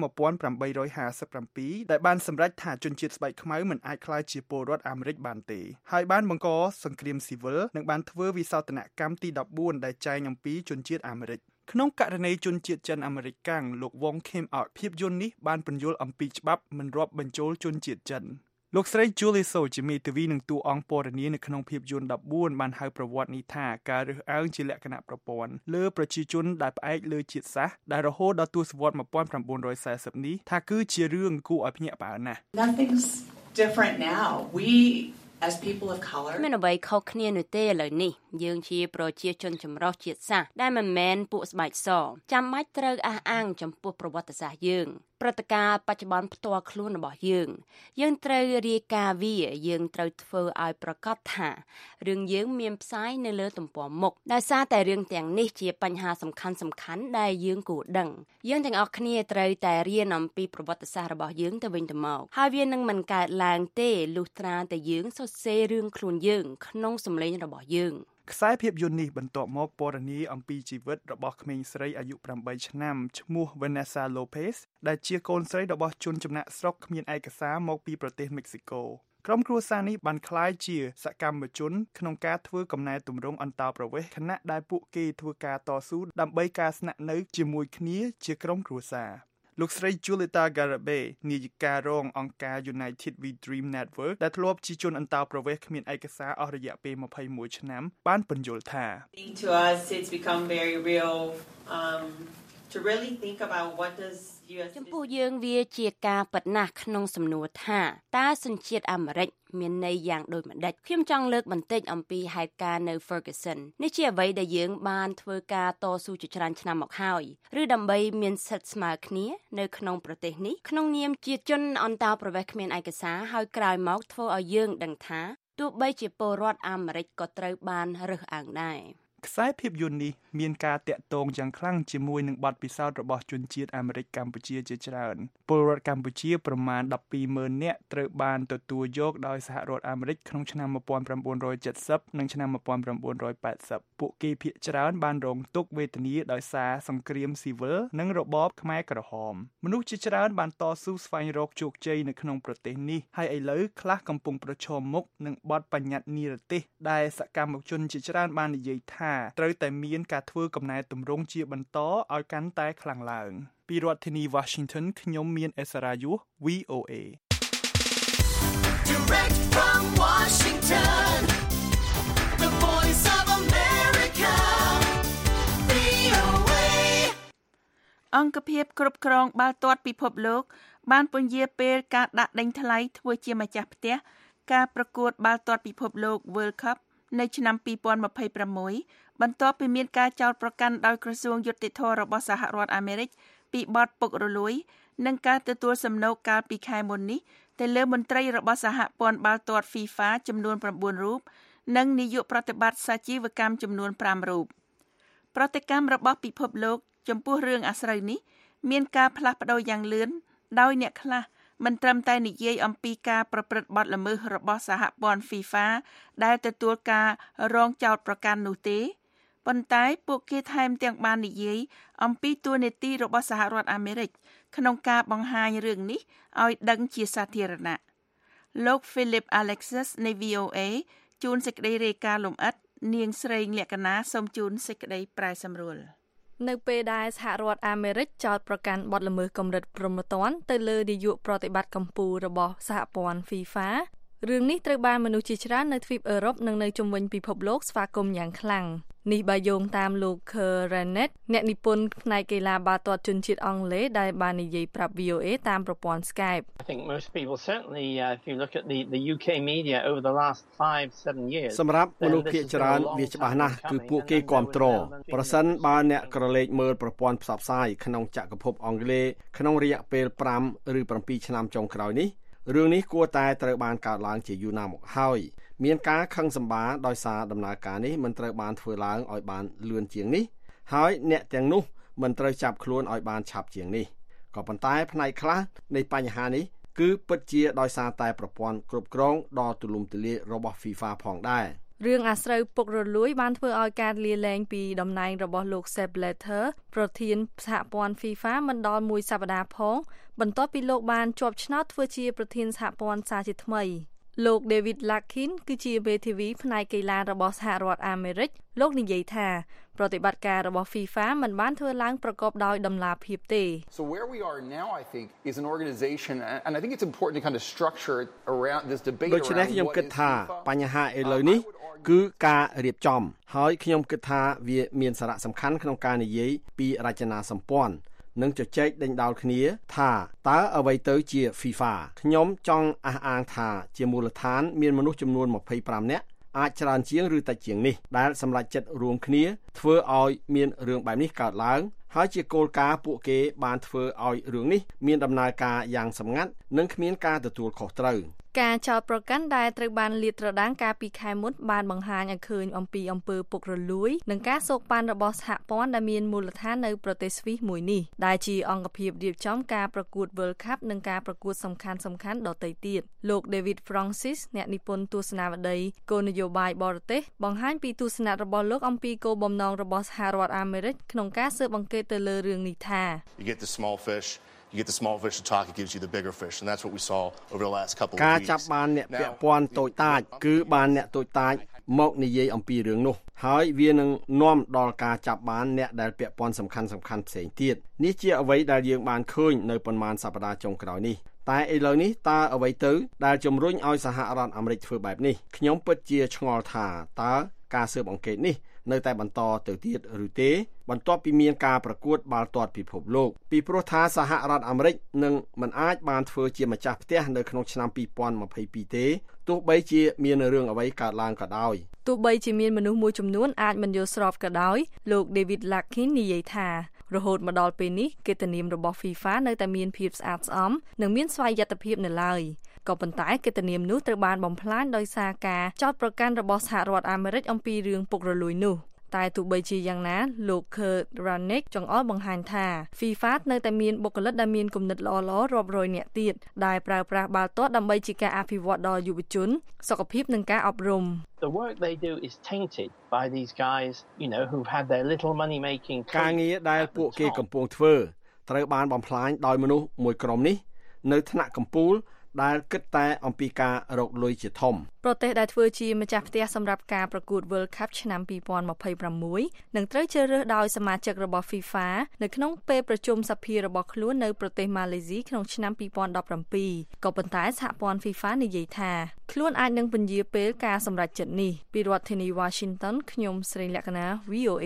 1857ដែលបានសម្រេចថាជនជាតិស្បែកខ្មៅមិនអាចក្លាយជាពលរដ្ឋអាមេរិកបានទេហើយបានបង្កសង្គ្រាមស៊ីវិលនិងបានធ្វើវិសោធនកម្មទី14ដែលចែងអំពីជនជាតិអាមេរិកក្នុងករណីជនជាតិចិនអាមេរិកកាំងលោក Wong Kim Ark ភាពយន្តនេះបានពន្យល់អំពីច្បាប់មិនរាប់បញ្ចូលជនជាតិចិនលោកស្រី Julie So ជាមេធាវីនឹងតួអង្គពណ៌នានៅក្នុងភាពយន្ត14បានហៅប្រវត្តិនេះថាការរើសអើងជាលក្ខណៈប្រព័ន្ធលើប្រជាជនដែលផ្អែកលើជាតិសាសន៍ដែលរហូតដល់ទសវត្សរ៍1940នេះថាគឺជារឿងគួរឲ្យភ្ញាក់ផ្អើលណាស់ Nothing's different now. We as people of color មានអ្វីខុសគ្នានោះទេឥឡូវនេះយើងជាប្រជាជនចម្រុះជាតិសាសន៍ដែលមិនមែនពួកស្បែកសចាំបាច់ត្រូវអះអាងចំពោះប្រវត្តិសាស្ត្រយើងព្រឹត្តិការណ៍បច្ចុប្បន្នផ្ទាល់ខ្លួនរបស់យើងត្រូវរាយការណ៍វាយើងត្រូវធ្វើឲ្យប្រកាសថារឿងយើងមានផ្សាយនៅលើទំព័រមុខដោយសារតែរឿងទាំងនេះជាបញ្ហាសំខាន់ដែលយើងគួរដឹងយើងទាំងអស់គ្នាត្រូវតែរៀនអំពីប្រវត្តិសាស្ត្ររបស់យើងទៅវិញទៅមកហើយវានឹងមិនកើតឡើងទេលុះត្រាតែយើងសរសេររឿងខ្លួនយើងក្នុងសម្លេងរបស់យើងខ្សែភាពយន្តនេះបន្ទាប់មកពណ៌នាអំពីជីវិតរបស់ក្មេងស្រីអាយុ8ឆ្នាំឈ្មោះ Vanessa Lopez ដែលជាកូនស្រីរបស់ជនចំណាក់ស្រុកគ្មានឯកសារមកពីប្រទេសមិចស៊ីកូក្រុមគ្រួសារនេះបានក្លាយជាសកម្មជនក្នុងការធ្វើកំណែទម្រង់អន្តោប្រវេសន៍ខណៈដែលពួកគេធ្វើការតស៊ូដើម្បីការស្នាក់នៅជាមួយគ្នាជាក្រុមគ្រួសារលោកស្រី Julieta Garibay នាយិការងអង្គការ United We Dream Network ដែលធ្លាប់ជាជនអន្តោប្រវេសន៍គ្មានឯកសារអស់រយៈពេល21ឆ្នាំបានពន្យល់ថា To us it's become very real to really think about what does ចំពោះយើងវាជាការពិតណាស់ក្នុងសំណួរថាតើសញ្ជាតិអាមេរិកមានន័យយ៉ាងដូចម្ដេចខ្ញុំចង់លើកបន្តិចអំពីហេតុការណ៍នៅ Ferguson នេះជាអ្វីដែលយើងបានធ្វើការតស៊ូជាច្រើនឆ្នាំមកហើយឬដើម្បីមានសិទ្ធិស្មើគ្នានៅក្នុងប្រទេសនេះក្នុងនាមជាជនអន្តោប្រវេសន៍គ្មានឯកសារហើយក្រោយមកធ្វើឲ្យយើងដឹងថាទោះបីជាពលរដ្ឋអាមេរិកក៏ត្រូវបានរើសអើងដែរខ្សែភាពយន្តនេះមានការតាក់ទងយ៉ាងខ្លាំងជាមួយនឹងបទពិសោធន៍របស់ជនជាតិអាមេរិកកម្ពុជាជាច្រើនពលរដ្ឋកម្ពុជាប្រមាណ 120,000 នាក់ត្រូវបានទទួលយកដោយសហរដ្ឋអាមេរិកក្នុងឆ្នាំ 1970 និងឆ្នាំ 1980 ពួកគេភាគច្រើនបានរងទុក្ខវេទនាដោយសារសង្គ្រាមស៊ីវិលនិងរបបខ្មែរក្រហមមនុស្សជាច្រើនបានតស៊ូស្វែងរកជោគជ័យនៅក្នុងប្រទេសនេះហើយឥឡូវខ្លះកំពុងប្រឈមមុខនឹងបទបញ្ញត្តិនិរទេសដែលសកម្មជនជាច្រើនបាននិយាយថាត្រូវតែមានការធ្វើកំណែទម្រង់ជាបន្តឲ្យកាន់តែខ្លាំងឡើងពីរដ្ឋធានី Washington ខ្ញុំមានអេសារ៉ាយុ VOA Direct from Washington The Voice of America VOA អង្គភាពគ្រប់គ្រងបាល់ទាត់ពិភពលោកបានពន្យាពេលការដាក់ដេញថ្លៃធ្វើជាម្ចាស់ផ្ទះការប្រកួតបាល់ទាត់ពិភពលោក World Cup នៅឆ្នាំ 2026 បន្ទាប់ពីមានការចោទប្រកាន់ដោយក្រសួងយុត្តិធម៌របស់សហរដ្ឋអាមេរិកពីបទពុករលួយនិងការទទួលសំណូកកាលពីខែមុននេះទៅលើមន្ត្រីរបស់សហព័ន្ធបាល់ទាត់ FIFA ចំនួន9រូបនិងនាយកប្រតិបត្តិសាជីវកម្មចំនួន5រូបប្រតិកម្មរបស់ពិភពលោកចំពោះរឿងអាស្រូវនេះមានការផ្លាស់ប្ដូរយ៉ាងលឿនដោយអ្នកខ្លះមិនត្រឹមតែនិយាយអំពីការប្រព្រឹត្តបទល្មើសរបស់សហព័ន្ធ FIFA ដែលទទួលការរងចោទប្រកាន់នោះទេប៉ុន្តែពួកគេថែមទាំងបាននិយាយអំពីតួនាទីរបស់សហរដ្ឋអាមេរិកក្នុងការបង្ហាញរឿងនេះឲ្យដឹងជាសាធារណៈលោក Philip Alexis នៃ VOA ជួនសេចក្តីរាយការណ៍លម្អិតនាងស្រីលក្ខណាសូមជូនសេចក្តីប្រែសម្រួលនៅពេលដែលសហរដ្ឋអាមេរិកចោទប្រកាន់បទល្មើសកម្រិតព្រហ្មទណ្ឌទៅលើនាយកប្រតិបត្តិកម្ពុជារបស់សហព័ន្ធ FIFA រឿងនេះត្រូវបានមនុស្សជាច្រើននៅទ្វីបអឺរ៉ុបនិងនៅជុំវិញពិភពលោកស្វាគមន៍យ៉ាងខ្លាំងនេះបើយោងតាមលោក Keranet អ្នកនិពន្ធផ្នែកកីឡាបាល់ទាត់ជនជាតិអង់គ្លេសដែលបាននិយាយប្រាប់ VOA តាមប្រព័ន្ធ Skype I think most people certainly if you look at the UK media over the last 5-7 years សម្រាប់មនុស្សភាគច្រើនវាច្បាស់ណាស់គឺពួកគេគាំទ្រប្រសិនបើអ្នកក្រឡេកមើលប្រព័ន្ធផ្សព្វផ្សាយក្នុងចក្រភពអង់គ្លេសក្នុងរយៈពេល5ឬ7ឆ្នាំចុងក្រោយនេះរឿងនេះគួរតែត្រូវបានកើតឡើងជាយូរណាស់មកហើយមានការខឹងសម្បារដោយសារដំណើរការនេះមិនត្រូវបានធ្វើឡើងឲ្យបានលឿនជាងនេះហើយអ្នកទាំងនោះមិនត្រូវចាប់ខ្លួនឲ្យបានឆាប់ជាងនេះក៏ប៉ុន្តែផ្នែកខ្លះនៃបញ្ហានេះគឺពិតជាដោយសារតែប្រព័ន្ធគ្រប់គ្រងដ៏ទូលំទូលាយរបស់ FIFA ផងដែររឿងអាស្រូវពុករលួយបានធ្វើឲ្យការលាលែងពីតំណែងរបស់លោក Sepp Blatter ប្រធានសហព័ន្ធ FIFA មិនដល់មួយសប្តាហ៍ផងបន្ទាប់ពីលោកបានជាប់ឆ្នោតធ្វើជាប្រធានសហព័ន្ធសាជាថ្មីលោក David Larkin គឺជាមេធាវីផ្នែកកីឡារបស់សហរដ្ឋអាមេរិកលោកនិយាយថាប្រតិបត្តិការរបស់ FIFA មិនបានធ្វើឡើងប្រកបដោយតម្លាភាពទេ So where we are now I think is an organization and I think it's important to kind of structure around this debate ដូច្នេះខ្ញុំគិតថាបញ្ហាឥឡូវនេះគឺការរៀបចំហើយខ្ញុំគិតថាវាមានសារៈសំខាន់ក្នុងការនិយាយពីរចនាសម្ព័ន្ធនិងជជែកដេញដោលគ្នាថាតើអ្វីទៅជា FIFA ខ្ញុំចង់អះអាងថាជាមូលដ្ឋានមានមនុស្សចំនួន25នាក់អាចច្រើនជាងឬតិចជាងនេះដែលសម្រេចចិត្តរួមគ្នាធ្វើឲ្យមានរឿងបែបនេះកើតឡើងហើយជាគោលការណ៍ពួកគេបានធ្វើឲ្យរឿងនេះមានដំណើរការយ៉ាងសម្ងាត់និងគ្មានការទទួលខុសត្រូវការចោទប្រកាន់ដែលត្រូវបានលាតត្រដាងកាលពីខែមុនបានបង្ហាញឲ្យឃើញអំពីអំពើពុករលួយនិងការសូកប៉ាន់របស់សហព័ន្ធដែលមានមូលដ្ឋាននៅប្រទេសស្វីសមួយនេះដែលជាអង្គភាពរៀបចំការប្រកួត World Cup និងការប្រកួតសំខាន់ៗដទៃទៀតលោក David Francis អ្នកនិពន្ធទស្សនាវដ្តីគោលនយោបាយបរទេសបង្ហាញពីទស្សនៈរបស់លោកអំពីគោលបំណងរបស់សហរដ្ឋអាមេរិកក្នុងការស៊ើបអង្កេតទៅលើរឿងនេះថា You get the small fish You get the small fish to talk, it gives you the bigger fish, and that's what we saw over the last couple of weeks. ការចាប់បានអ្នកពាក់ព័ន្ធតូចតាចគឺបានអ្នកតូចតាចមកនិយាយអំពីរឿងនោះហើយវានឹងនាំដល់ការចាប់បានអ្នកដែលពាក់ព័ន្ធសំខាន់ៗផ្សេងទៀតនេះជាអ្វីដែលយើងបានឃើញនៅប៉ុន្មានសប្តាហ៍ចុងក្រោយនេះតែឥឡូវនេះតើអ្វីទៅដែលជំរុញឲ្យសហរដ្ឋអាមេរិកធ្វើបែបនេះខ្ញុំពិតជាឆ្ងល់ថាតើការស៊ើបអង្កេតនេះនៅតែបន្តទៅទៀតឬទេបន្ទាប់ពីមានការប្រកួតបាល់ទាត់ពិភពលោកពីព្រោះថាសហរដ្ឋអាមេរិកនឹងមិនអាចបានធ្វើជាម្ចាស់ផ្ទះនៅក្នុងឆ្នាំ2022ទេទោះបីជាមានរឿងអ្វីកើតឡើងក៏ដោយទោះបីជាមានមនុស្សមួយចំនួនអាចមិនយល់ស្របក៏ដោយលោក David Larkin និយាយថារហូតមកដល់ពេលនេះកិត្តិនាមរបស់ FIFA នៅតែមានភាពស្អាតស្អំនិងមានស្វ័យយ័តភាពនៅឡើយក៏ប៉ុន្តែកិត្តិនាមនោះត្រូវបានបំផ្លាញដោយសារការចោទប្រកាន់របស់សហរដ្ឋអាមេរិកអំពីរឿងពុករលួយនោះតែទោះបីជាយ៉ាងណាលោក Kurt Ranick ចង្អុលបង្ហាញថា FIFA នៅតែមានបុគ្គលិកដែលមានគំនិតល្អៗរាប់រយនាក់ទៀតដែលប្រើប្រាស់បាល់ទាត់ដើម្បីជាការអភិវឌ្ឍដល់យុវជនសុខភាពនិងការអប់រំ The work they do is tainted by these guys, who've had their little money making ការងារដែលពួកគេកំពុងធ្វើត្រូវបានបំផ្លាញដោយមនុស្សមួយក្រុមនេះនៅថ្នាក់កំពូលដែលគិតតែអំពីការរកលុយជាធំប្រទេសដែលធ្វើជាម្ចាស់ផ្ទះសម្រាប់ការប្រកួត World Cup ឆ្នាំ2026នឹងត្រូវជ្រើសរើសដោយសមាជិករបស់ FIFA នៅក្នុងពេលប្រជុំសភារបស់ខ្លួននៅប្រទេសម៉ាឡេស៊ីក្នុងឆ្នាំ2017ក៏ប៉ុន្តែសហព័ន្ធ FIFA និយាយថាខ្លួនអាចនឹងពន្យាពេលការសម្រេចចិត្តនេះពីរដ្ឋធានី Washington ខ្ញុំស្រីលក្ខណា VOA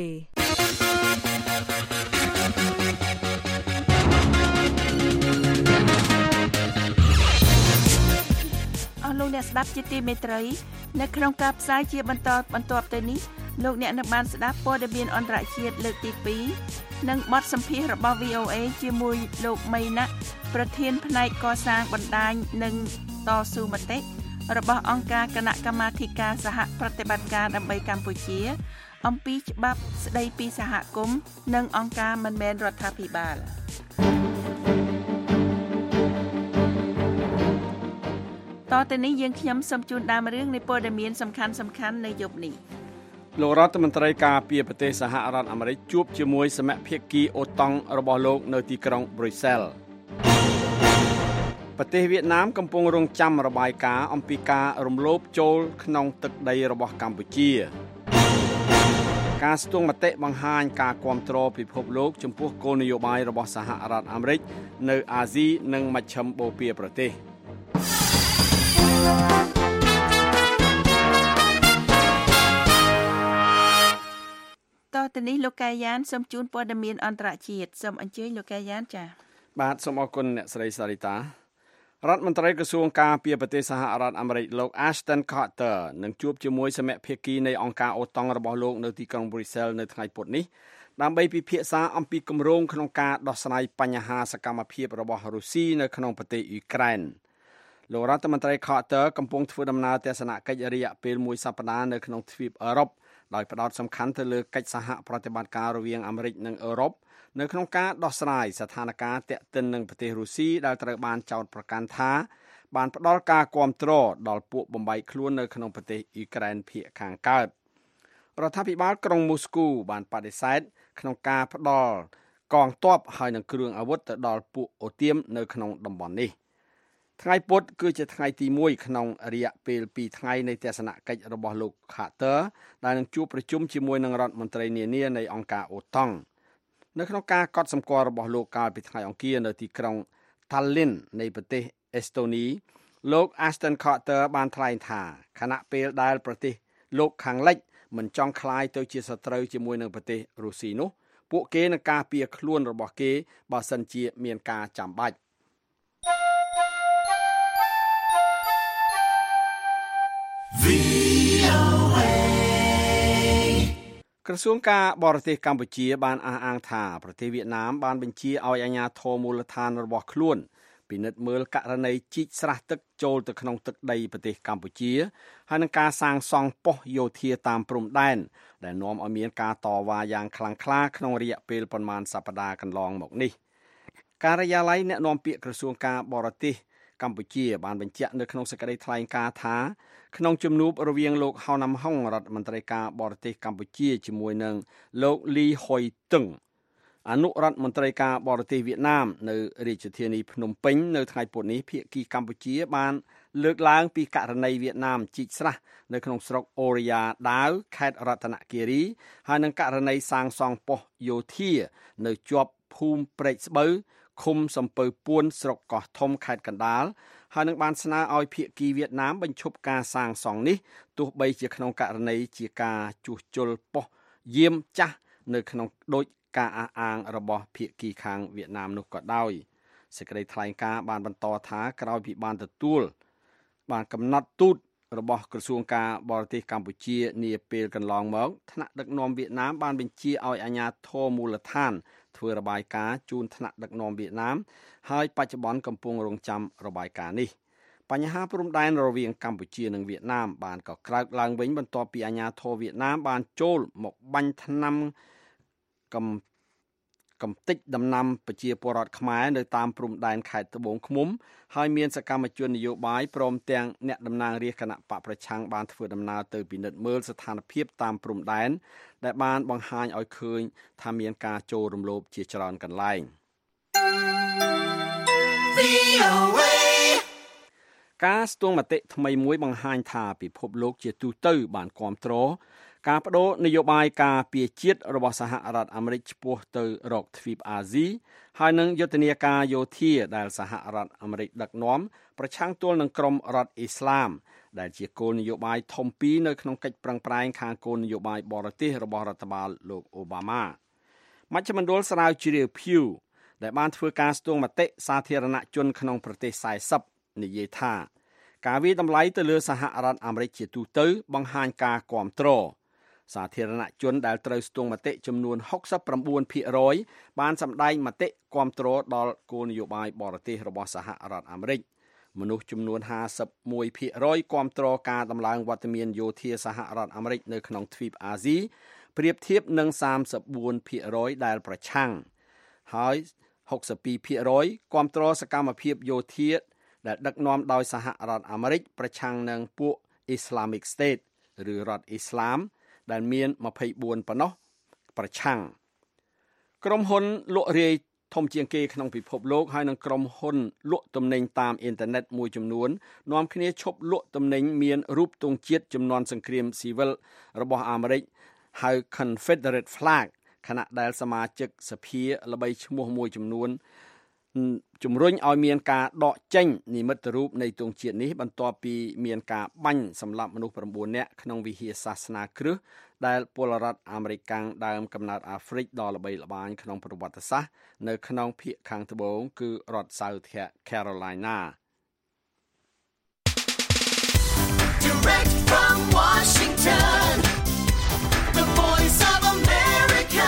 លោកអ្នកស្ដាប់ជាទីមេត្រីនៅក្នុងការផ្សាយជាបន្តបន្ទាប់ទៅនេះលោកអ្នកនឹងបានស្ដាប់ព័ត៌មានអន្តរជាតិលើកទី2និងបទសម្ភាសន៍របស់ VOA ជាមួយលោកមីណាប្រធានផ្នែកកសាងបណ្ដាញនិងតស៊ូមតិរបស់អង្គការគណៈកម្មាធិការសហប្រតិបត្តិការដើម្បីកម្ពុជាអំពីច្បាប់ស្ដីពីសហគមន៍និងអង្គការមិនមែនរដ្ឋាភិបាលតទៅនេះយើងខ្ញុំសូមជូនដើមរឿងនៃព័ត៌មានសំខាន់ៗនៅយប់នេះលោករដ្ឋមន្ត្រីការពារប្រទេសសហរដ្ឋអាមេរិកជួបជាមួយសមាភិកីអូតង់របស់លោកនៅទីក្រុងប្រ៊ុយសែលប្រទេសវៀតណាមកំពុងរងចាំរបាយការណ៍អំពីការរំលោភចូលក្នុងទឹកដីរបស់កម្ពុជាការស្ទង់មតិបង្ហាញការគាំទ្រពិភពលោកចំពោះគោលនយោបាយរបស់សហរដ្ឋអាមេរិកនៅអាស៊ីនិងមជ្ឈិមបូព៌ាប្រទេសតទៅនេះលោកកាយ៉ានសូមជូនព័ត៌មានអន្តរជាតិសូមអញ្ជើញលោកកាយ៉ានចា៎បាទសូមអរគុណអ្នកស្រីសារីតារដ្ឋមន្ត្រីក្រសួងការពារប្រទេសសហរដ្ឋអាមេរិកលោក Ashton Carter នឹងជួបជាមួយសមាភិកីនៃអង្គការអូតង់របស់លោកនៅទីក្រុង Brussels នៅថ្ងៃពុធនេះដើម្បីពិភាក្សាអំពីគម្រោងក្នុងការដោះស្រាយបញ្ហាសកម្មភាពរបស់រុស្ស៊ីនៅក្នុងប្រទេសអ៊ុយក្រែនលោករដ្ឋមន្ត្រី Carter កំពុងធ្វើដំណើរទស្សនកិច្ចរយៈពេលមួយសប្តាហ៍នៅក្នុងទ្វីបអឺរ៉ុបដោយផ្ដោតសំខាន់ទៅលើកិច្ចសហប្រតិបត្តិការរវាងអាមេរិកនិងអឺរ៉ុបនៅក្នុងការដោះស្រាយស្ថានភាពទាក់ទិននឹងប្រទេសរុស្ស៊ីដែលត្រូវបានចោទប្រកាន់ថាបានផ្ដល់ការគាំទ្រដល់ពួកបំបែកខ្លួននៅក្នុងប្រទេសអ៊ុយក្រែនភាគខាងកើតរដ្ឋាភិបាលក្រុងមូស្គូបានបដិសេធក្នុងការផ្ដល់កងទ័ពហើយនិងគ្រឿងអាវុធទៅដល់ពួកអូទៀមនៅក្នុងតំបន់នេះថ្ងៃពុធគឺជាថ្ងៃទី1ក្នុងរយៈពេល2ថ្ងៃនៃទស្សនកិច្ចរបស់លោក Carter ដែលនឹងជួបប្រជុំជាមួយនឹងរដ្ឋមន្ត្រីនានានៃអង្គការអូតង់នៅក្នុងការកត់សម្គាល់របស់លោកកាលពីថ្ងៃអង្គារនៅទីក្រុង Tallinn នៃប្រទេសអេស្តូនីលោក Ashton Carter បានថ្លែងថាខណៈពេលដែលប្រទេសលោកខាងលិចមិនចង់ក្លាយទៅជាសត្រូវជាមួយនឹងប្រទេសរុស្ស៊ីនោះពួកគេនឹងការពារខ្លួនរបស់គេបើសិនជាមានការចាំបាច់ក្រសួងការបរទេសកម្ពុជាបានអះអាងថាប្រទេសវៀតណាមបានបញ្ជាឲ្យអាជ្ញាធរមូលដ្ឋានរបស់ខ្លួនពិនិត្យមើលករណីជីកស្រះទឹកចូលទៅក្នុងទឹកដីប្រទេសកម្ពុជាហើយនឹងការសាងសង់ប៉ុស្តិ៍យោធាតាមព្រំដែនដែលនាំឲ្យមានការតវ៉ាយ៉ាងខ្លាំងក្លាក្នុងរយៈពេលប្រមាណសប្តាហ៍កន្លងមកនេះការិយាល័យអ្នកនាំពាក្យក្រសួងការបរទេសកម្ពុជាបានបញ្ជាក់នៅក្នុងសេចក្តីថ្លែងការណ៍ថាក្នុងជំនួបរវាងលោកហៅណាំហុងរដ្ឋមន្ត្រីការបរទេសកម្ពុជាជាមួយនឹងលោកលីហុយតឹងអនុរដ្ឋមន្ត្រីការបរទេសវៀតណាមនៅរាជធានីភ្នំពេញនៅថ្ងៃពុធនេះភាគីកម្ពុជាបានលើកឡើងពីករណីវៀតណាមជីកស្រះនៅក្នុងស្រុកអូរយ៉ាដាវខេត្តរតនគិរីហើយនឹងករណីសាងសង់ប៉ុស្តិ៍យោធានៅជាប់ភូមិព្រែកស្បូវឃុំសំពៅពួនស្រុកកោះធំខេត្តកណ្ដាលហើយនឹងបានស្នើឲ្យភាគីវៀតណាមបញ្ឈប់ការសាងសង់នេះទោះបីជាក្នុងករណីជាការជួសជុលប៉ុស្តិ៍យាមចាស់នៅក្នុងដូចការអះអាងរបស់ភាគីខាងវៀតណាមនោះក៏ដោយសេចក្តីថ្លែងការណ៍បានបន្តថាក្រោយពីបានទទួលបានកំណត់ទូតរបស់ក្រសួងការបរទេសកម្ពុជានាពេលកន្លងមកថ្នាក់ដឹកនាំវៀតណាមបានបញ្ជាឲ្យអាជ្ញាធរមូលដ្ឋានធ្វើរបាយការណ៍ជូនថ្នាក់ដឹកនាំវៀតណាមហើយបច្ចុប្បន្នកំពុងរងចាំរបាយការណ៍នេះបបញ្ហាព្រំដែនរវាងកម្ពុជានិងវៀតណាមបានក៏ក្រើកឡើងវិញបន្ទាប់ពីអាជ្ញាធរវៀតណាមបានចូលមកបាញ់ថ្នាំកំទេចដំណាំប្រជាពលរដ្ឋខ្មែរនៅតាមព្រំដែនខេត្តត្បូងឃ្មុំហើយមានសកម្មជននយោបាយព្រមទាំងអ្នកតំណាងរាស្ត្រគណៈបកប្រឆាំងបានធ្វើដំណើរទៅពិនិត្យមើលស្ថានភាពតាមព្រំដែនដែលបានបង្ហាញឲ្យឃើញថាមានការចូលរំលោភជាច្រើនកន្លែងការស្ទង់មតិថ្មីមួយបង្ហាញថាពិភពលោកជាទូទៅបានគាំទ្រការបដូរនយោបាយការពារជាតិរបស់សហរដ្ឋអាមេរិកឆ្ពោះទៅរកទ្វីបអាស៊ីហើយនឹងយុទ្ធនាការយោធាដែលសហរដ្ឋអាមេរិកដឹកនាំប្រឆាំងទល់នឹងក្រុមរដ្ឋអ៊ីស្លាមដែលជាគោលនយោបាយធំពីរនៅក្នុងកិច្ចប្រឹងប្រែងខាងគោលនយោបាយបរទេសរបស់រដ្ឋបាលលោកអូបាម៉ាមជ្ឈមណ្ឌលស្រាវជ្រាវ Pew ដែលបានធ្វើការស្ទង់មតិសាធារណជនក្នុងប្រទេស40និយាយថាការវិតម្លៃទៅលើសហរដ្ឋអាមេរិកជាទូទៅបង្ហាញការគាំទ្រសាធារណជនដែលត្រូវស្ទង់មតិចំនួន 69% បានសម្ដែងមតិគាំទ្រដល់គោលនយោបាយបរទេសរបស់សហរដ្ឋអាមេរិកមនុស្សចំនួន 51% គាំទ្រការដំឡើងវត្តមានយោធាសហរដ្ឋអាមេរិកនៅក្នុងទ្វីបអាស៊ីប្រៀបធៀបនឹង 34% ដែលប្រឆាំងហើយ 62% គាំទ្រសកម្មភាពយោធាដែលដឹកនាំដោយសហរដ្ឋអាមេរិកប្រឆាំងនឹងពួក Islamic State ឬរដ្ឋអ៊ីស្លាមដែលមាន24ប៉ុណ្ណោះប្រឆាំងក្រុមហ៊ុនលក់រាយធំជាងគេក្នុងពិភពលោកហើយនឹងក្រុមហ៊ុនលក់ទំនិញតាមអ៊ីនធឺណិតមួយចំនួននាំគ្នាឈប់លក់ទំនិញមានរូបទង់ជាតិជំនន់សង្គ្រាមស៊ីវិលរបស់អាមេរិកហៅ Confederate Flag ខណៈដែលសមាជិកសភាល្បីឈ្មោះមួយចំនួនជំរុញឲ្យមានការដកចេញនិមិត្តរូបនៃទង់ជាតិនេះបន្ទាប់ពីមានការបាញ់សម្លាប់មនុស្ស9នាក់ក្នុងវិហារសាសនាគ្រិស្តដែលពលរដ្ឋអាមេរិកដើមកំណើតអាហ្វ្រិកដ៏ល្បីល្បាញក្នុងប្រវត្តិសាស្ត្រនៅក្នុងភាគខាងត្បូងគឺរដ្ឋ South Carolina Direct from Washington The Voice of America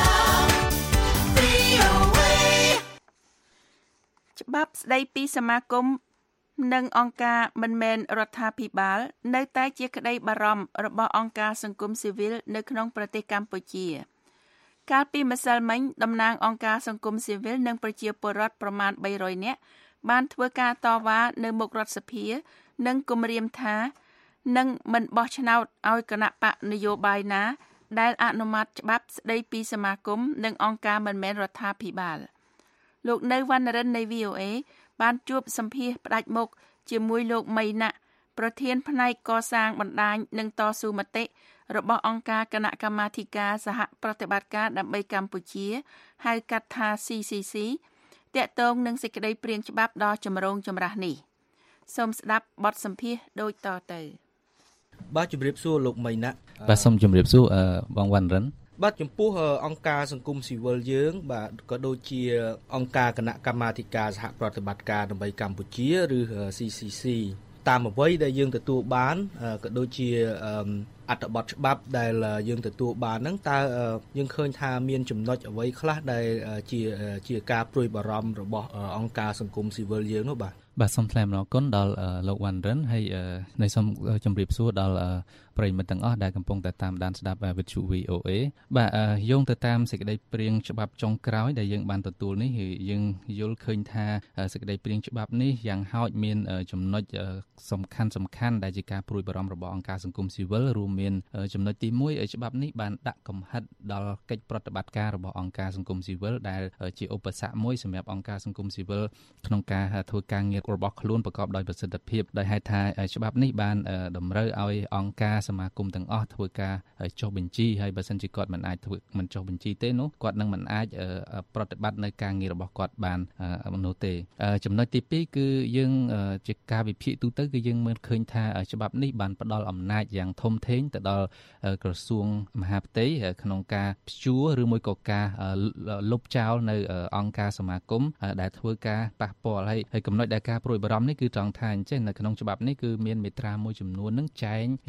ច្បាប់ស្ដីពីសមាគមនិងអង្គការមិនមែនរដ្ឋាភិបាលនៅតែជាក្តីបារម្ភរបស់អង្គការសង្គមស៊ីវិលនៅក្នុងប្រទេសកម្ពុជាកាលពីម្សិលមិញតំណាងអង្គការសង្គមស៊ីវិលនិងប្រជាពលរដ្ឋប្រមាណ300នាក់បានធ្វើការតវ៉ានៅមុខរដ្ឋសភានិងគម្រាមថានឹងមិនបោះឆ្នោតឲ្យគណៈបកនយោបាយណាដែលអនុម័តច្បាប់ស្ដីពីសមាគមនិងអង្គការមិនមែនរដ្ឋាភិបាលលោកនៅវណ្ណរិននៃ VOA បានជួបសម្ភាសផ្ដាច់មុខជាមួយលោកមីណាក់ប្រធានផ្នែកកសាងបណ្ដាញនិងតស៊ូមតិរបស់អង្គការគណៈកម្មាធិការសហប្រតិបត្តិការដើម្បីកម្ពុជាហៅកាត់ថា CCC ទាក់ទងនឹងសេចក្តីព្រាងច្បាប់ដ៏ចម្រូងចម្រាសនេះសូមស្ដាប់បទសម្ភាសដូចតទៅបាទជម្រាបសួរលោកមីណាក់បាទសូមជម្រាបសួរបងវណ្ណរិនបាទចំពោះអង្គការសង្គមស៊ីវិលយើងបាទក៏ដូចជាអង្គការគណៈកម្មាធិការសហប្រតិបត្តិការដើម្បីកម្ពុជាឬ CCC តាមអ្វីដែលយើងទទួលបានក៏ដូចជាអត្ថបទច្បាប់ដែលយើងទទួលបានហ្នឹងតើយើងឃើញថាមានចំណុចអ្វីខ្លះដែលជាការព្រួយបារម្ភរបស់អង្គការសង្គមស៊ីវិលយើងនោះបាទសូមថ្លែងអំណរគុណដល់លោកវណ្ណរិនហើយនៅសូមជម្រាបសួរដល់ប្រិយមិត្តទាំងអស់ដែលកំពុងតែតាមដានស្ដាប់វិទ្យុ VOA បាទយោងទៅតាមសេចក្តីព្រាងច្បាប់ចុងក្រោយដែលយើងបានទទួលនេះយើងយល់ឃើញថាសេចក្តីព្រាងច្បាប់នេះយ៉ាងហោចមានចំណុចសំខាន់ដែលជាការព្រួយបារម្ភរបស់អង្គការសង្គមស៊ីវិលរួមមានចំណុចទី1ច្បាប់នេះបានដាក់កំហិតដល់កិច្ចប្រតិបត្តិការរបស់អង្គការសង្គមស៊ីវិលដែលជាឧបសគ្គមួយសម្រាប់អង្គការសង្គមស៊ីវិលក្នុងការធ្វើការងាររបស់ខ្លួនប្រកបដោយប្រសិទ្ធភាពដោយហេតុថាច្បាប់នេះបានតម្រូវឲ្យអង្គការសមាគមទាំងអស់ធ្វើការចុះបញ្ជីហើយបើសិនជាគាត់មិនអាចធ្វើមិនចុះបញ្ជីទេនោះគាត់នឹងមិនអាចប្រតិបត្តិនៅការងាររបស់គាត់បាននោះទេចំណុចទី2គឺយើងជាការវិភាគទូទៅគឺយើងមើលឃើញថាច្បាប់នេះបានផ្ដល់អំណាចយ៉ាងធំធេងទៅដល់ក្រសួងមហាផ្ទៃក្នុងការព្យួរឬមួយក៏ការលុបចោលនៅអង្គការសមាគមដែលធ្វើការប៉ះពាល់ហើយចំណុចដែលការព្រួយបារម្ភនេះគឺត្រង់ថាអញ្ចឹងនៅក្នុងច្បាប់នេះគឺមានមាត្រាមួយចំនួននឹងចែងលក្ខណៈ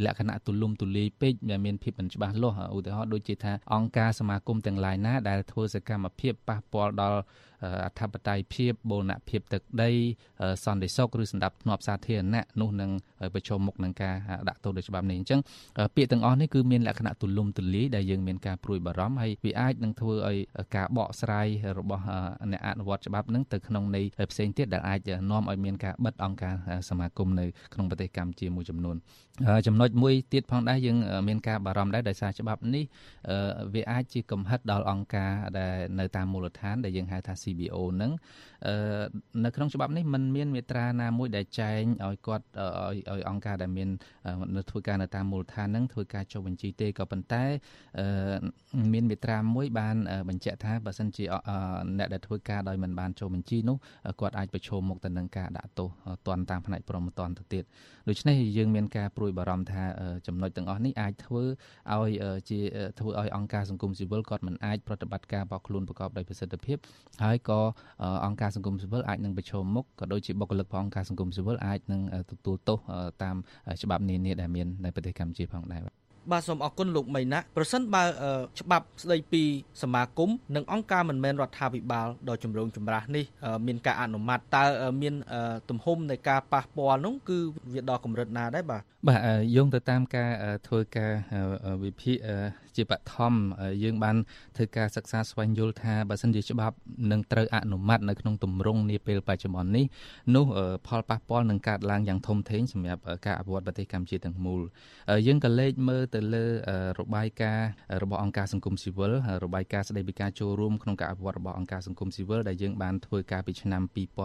ទូលំទូលាយពេកមានភាពមិនច្បាស់លាស់ឧទាហរណ៍ដូចជាថាអង្គការសមាគមទាំងឡាយណាដែលធ្វើសកម្មភាពប៉ះពាល់ដល់អធិបតេយ្យភាពបូរណភាពទឹកដីសន្តិសុខឬសម្ដាប់ធ្នាប់សាធារណៈនោះនឹងប្រឈមមុខនឹងការដាក់ទោសដោយច្បាប់នេះអញ្ចឹងពាក្យទាំងអស់នេះគឺមានលក្ខណៈទូលំទូលាយដែលយើងមានការព្រួយបារម្ភហើយវាអាចនឹងធ្វើឲ្យការបកស្រាយរបស់អ្នកអនុវត្តច្បាប់នឹងទៅក្នុងន័យផ្សេងទៀតដែលអាចនាំឲ្យមានការបិទអង្គការសមាគមនៅក្នុងប្រទេសកម្ពុជាមួយចំនួនចំណុចមួយទៀតផងដែរយើងមានការបារម្ភដែរដោយសារច្បាប់នេះវាអាចជាកំហិតដល់អង្គការដែលនៅតាមមូលដ្ឋានដែលយើងហៅថា CBO ហ្នឹងនៅក្នុងច្បាប់នេះมันមានមាត្រាណាមួយដែលចែងឲ្យគាត់ឲ្យអង្គការដែលមាននៅធ្វើការនៅតាមមូលដ្ឋានហ្នឹងធ្វើការចុះបញ្ជីទេក៏ប៉ុន្តែមានមាត្រាមួយបានបញ្ជាក់ថាបើសិនជាអ្នកដែលធ្វើការដោយមិនបានចុះបញ្ជីនោះគាត់អាចប្រឈមមុខទៅនឹងការដាក់ទោសទណ្ឌតាមផ្នែកព្រហ្មទណ្ឌទៅទៀតដូច្នេះយើងមានការព្រួយបារម្ភថាចំណុចទាំងអស់នេះអាចធ្វើឲ្យអង្គការសង្គមស៊ីវិលគាត់មិនអាចប្រតិបត្តិការរបស់ខ្លួនប្រកបដោយប្រសិទ្ធភាពហើយក៏អង្គការសង្គមស៊ីវិលអាចនឹងប្រឈមមុខក៏ដូចជាបុគ្គលិកផងអង្គការសង្គមស៊ីវិលអាចនឹងទទួលទោសតាមច្បាប់នានាដែលមាននៅប្រទេសកម្ពុជាផងដែរបាទសូមអរគុណលោកមីណាប្រសិនបើច្បាប់ស្ដីពីសមាគមនិងអង្គការមិនមែនរដ្ឋាភិបាលដ៏ចម្រូងចម្រាសនេះមានការអនុម័តតើមានទំហំនៃការប៉ះពាល់នោះគឺវាដល់កម្រិតណាដែរបាទយោងទៅតាមការធ្វើការវិភាគជាបឋមយើងបានធ្វើការសិក្សាស្វែងយល់ថាបើសិនជាច្បាប់នឹងត្រូវអនុម័តនៅក្នុងទម្រង់នាពេលបច្ចុប្បន្ននេះនោះផលប៉ះពាល់នឹងកើតឡើងយ៉ាងធំធេងសម្រាប់ការអភិវឌ្ឍប្រទេសកម្ពុជាទាំងមូលយើងក៏លេចមើលទៅលើរបាយការណ៍របស់អង្គការសង្គមស៊ីវិលរបាយការណ៍ស្ដីពីការចូលរួមក្នុងការអភិវឌ្ឍរបស់អង្គការសង្គមស៊ីវិលដែលយើងបានធ្វើការពីឆ្នាំ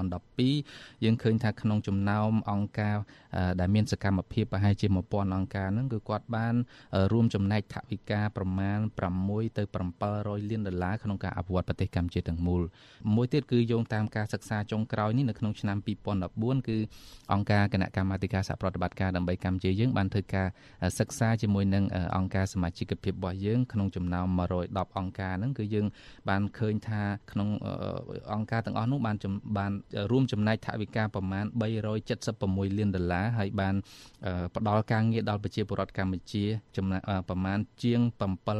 2012យើងឃើញថាក្នុងចំណោមអង្គការដែលមានសកម្មភាពប្រហែលជា 1000 អង្គការហ្នឹងគឺគាត់បានរួមចំណែកថវិកាប្រមាណ6ទៅ700លានដុល្លារក្នុងការអភិវឌ្ឍប្រទេសកម្ពុជាទាំងមូលមួយទៀតគឺយោងតាមការសិក្សាចុងក្រោយនេះនៅក្នុងឆ្នាំ2014គឺអង្គការគណៈកម្មាធិការសហប្រតិបត្តិការដើម្បីកម្ពុជាយើងបានធ្វើការសិក្សាជាមួយនឹងអង្គការសមាជិកភាពរបស់យើងក្នុងចំណោម110អង្គការហ្នឹងគឺយើងបានឃើញថាក្នុងអង្គការទាំងអស់នោះបានរួមចំណែកថវិកាប្រមាណ376លានដុល្លារហើយបានផ្ដល់ការងារដល់ប្រជាពលរដ្ឋកម្ពុជាប្រមាណជាង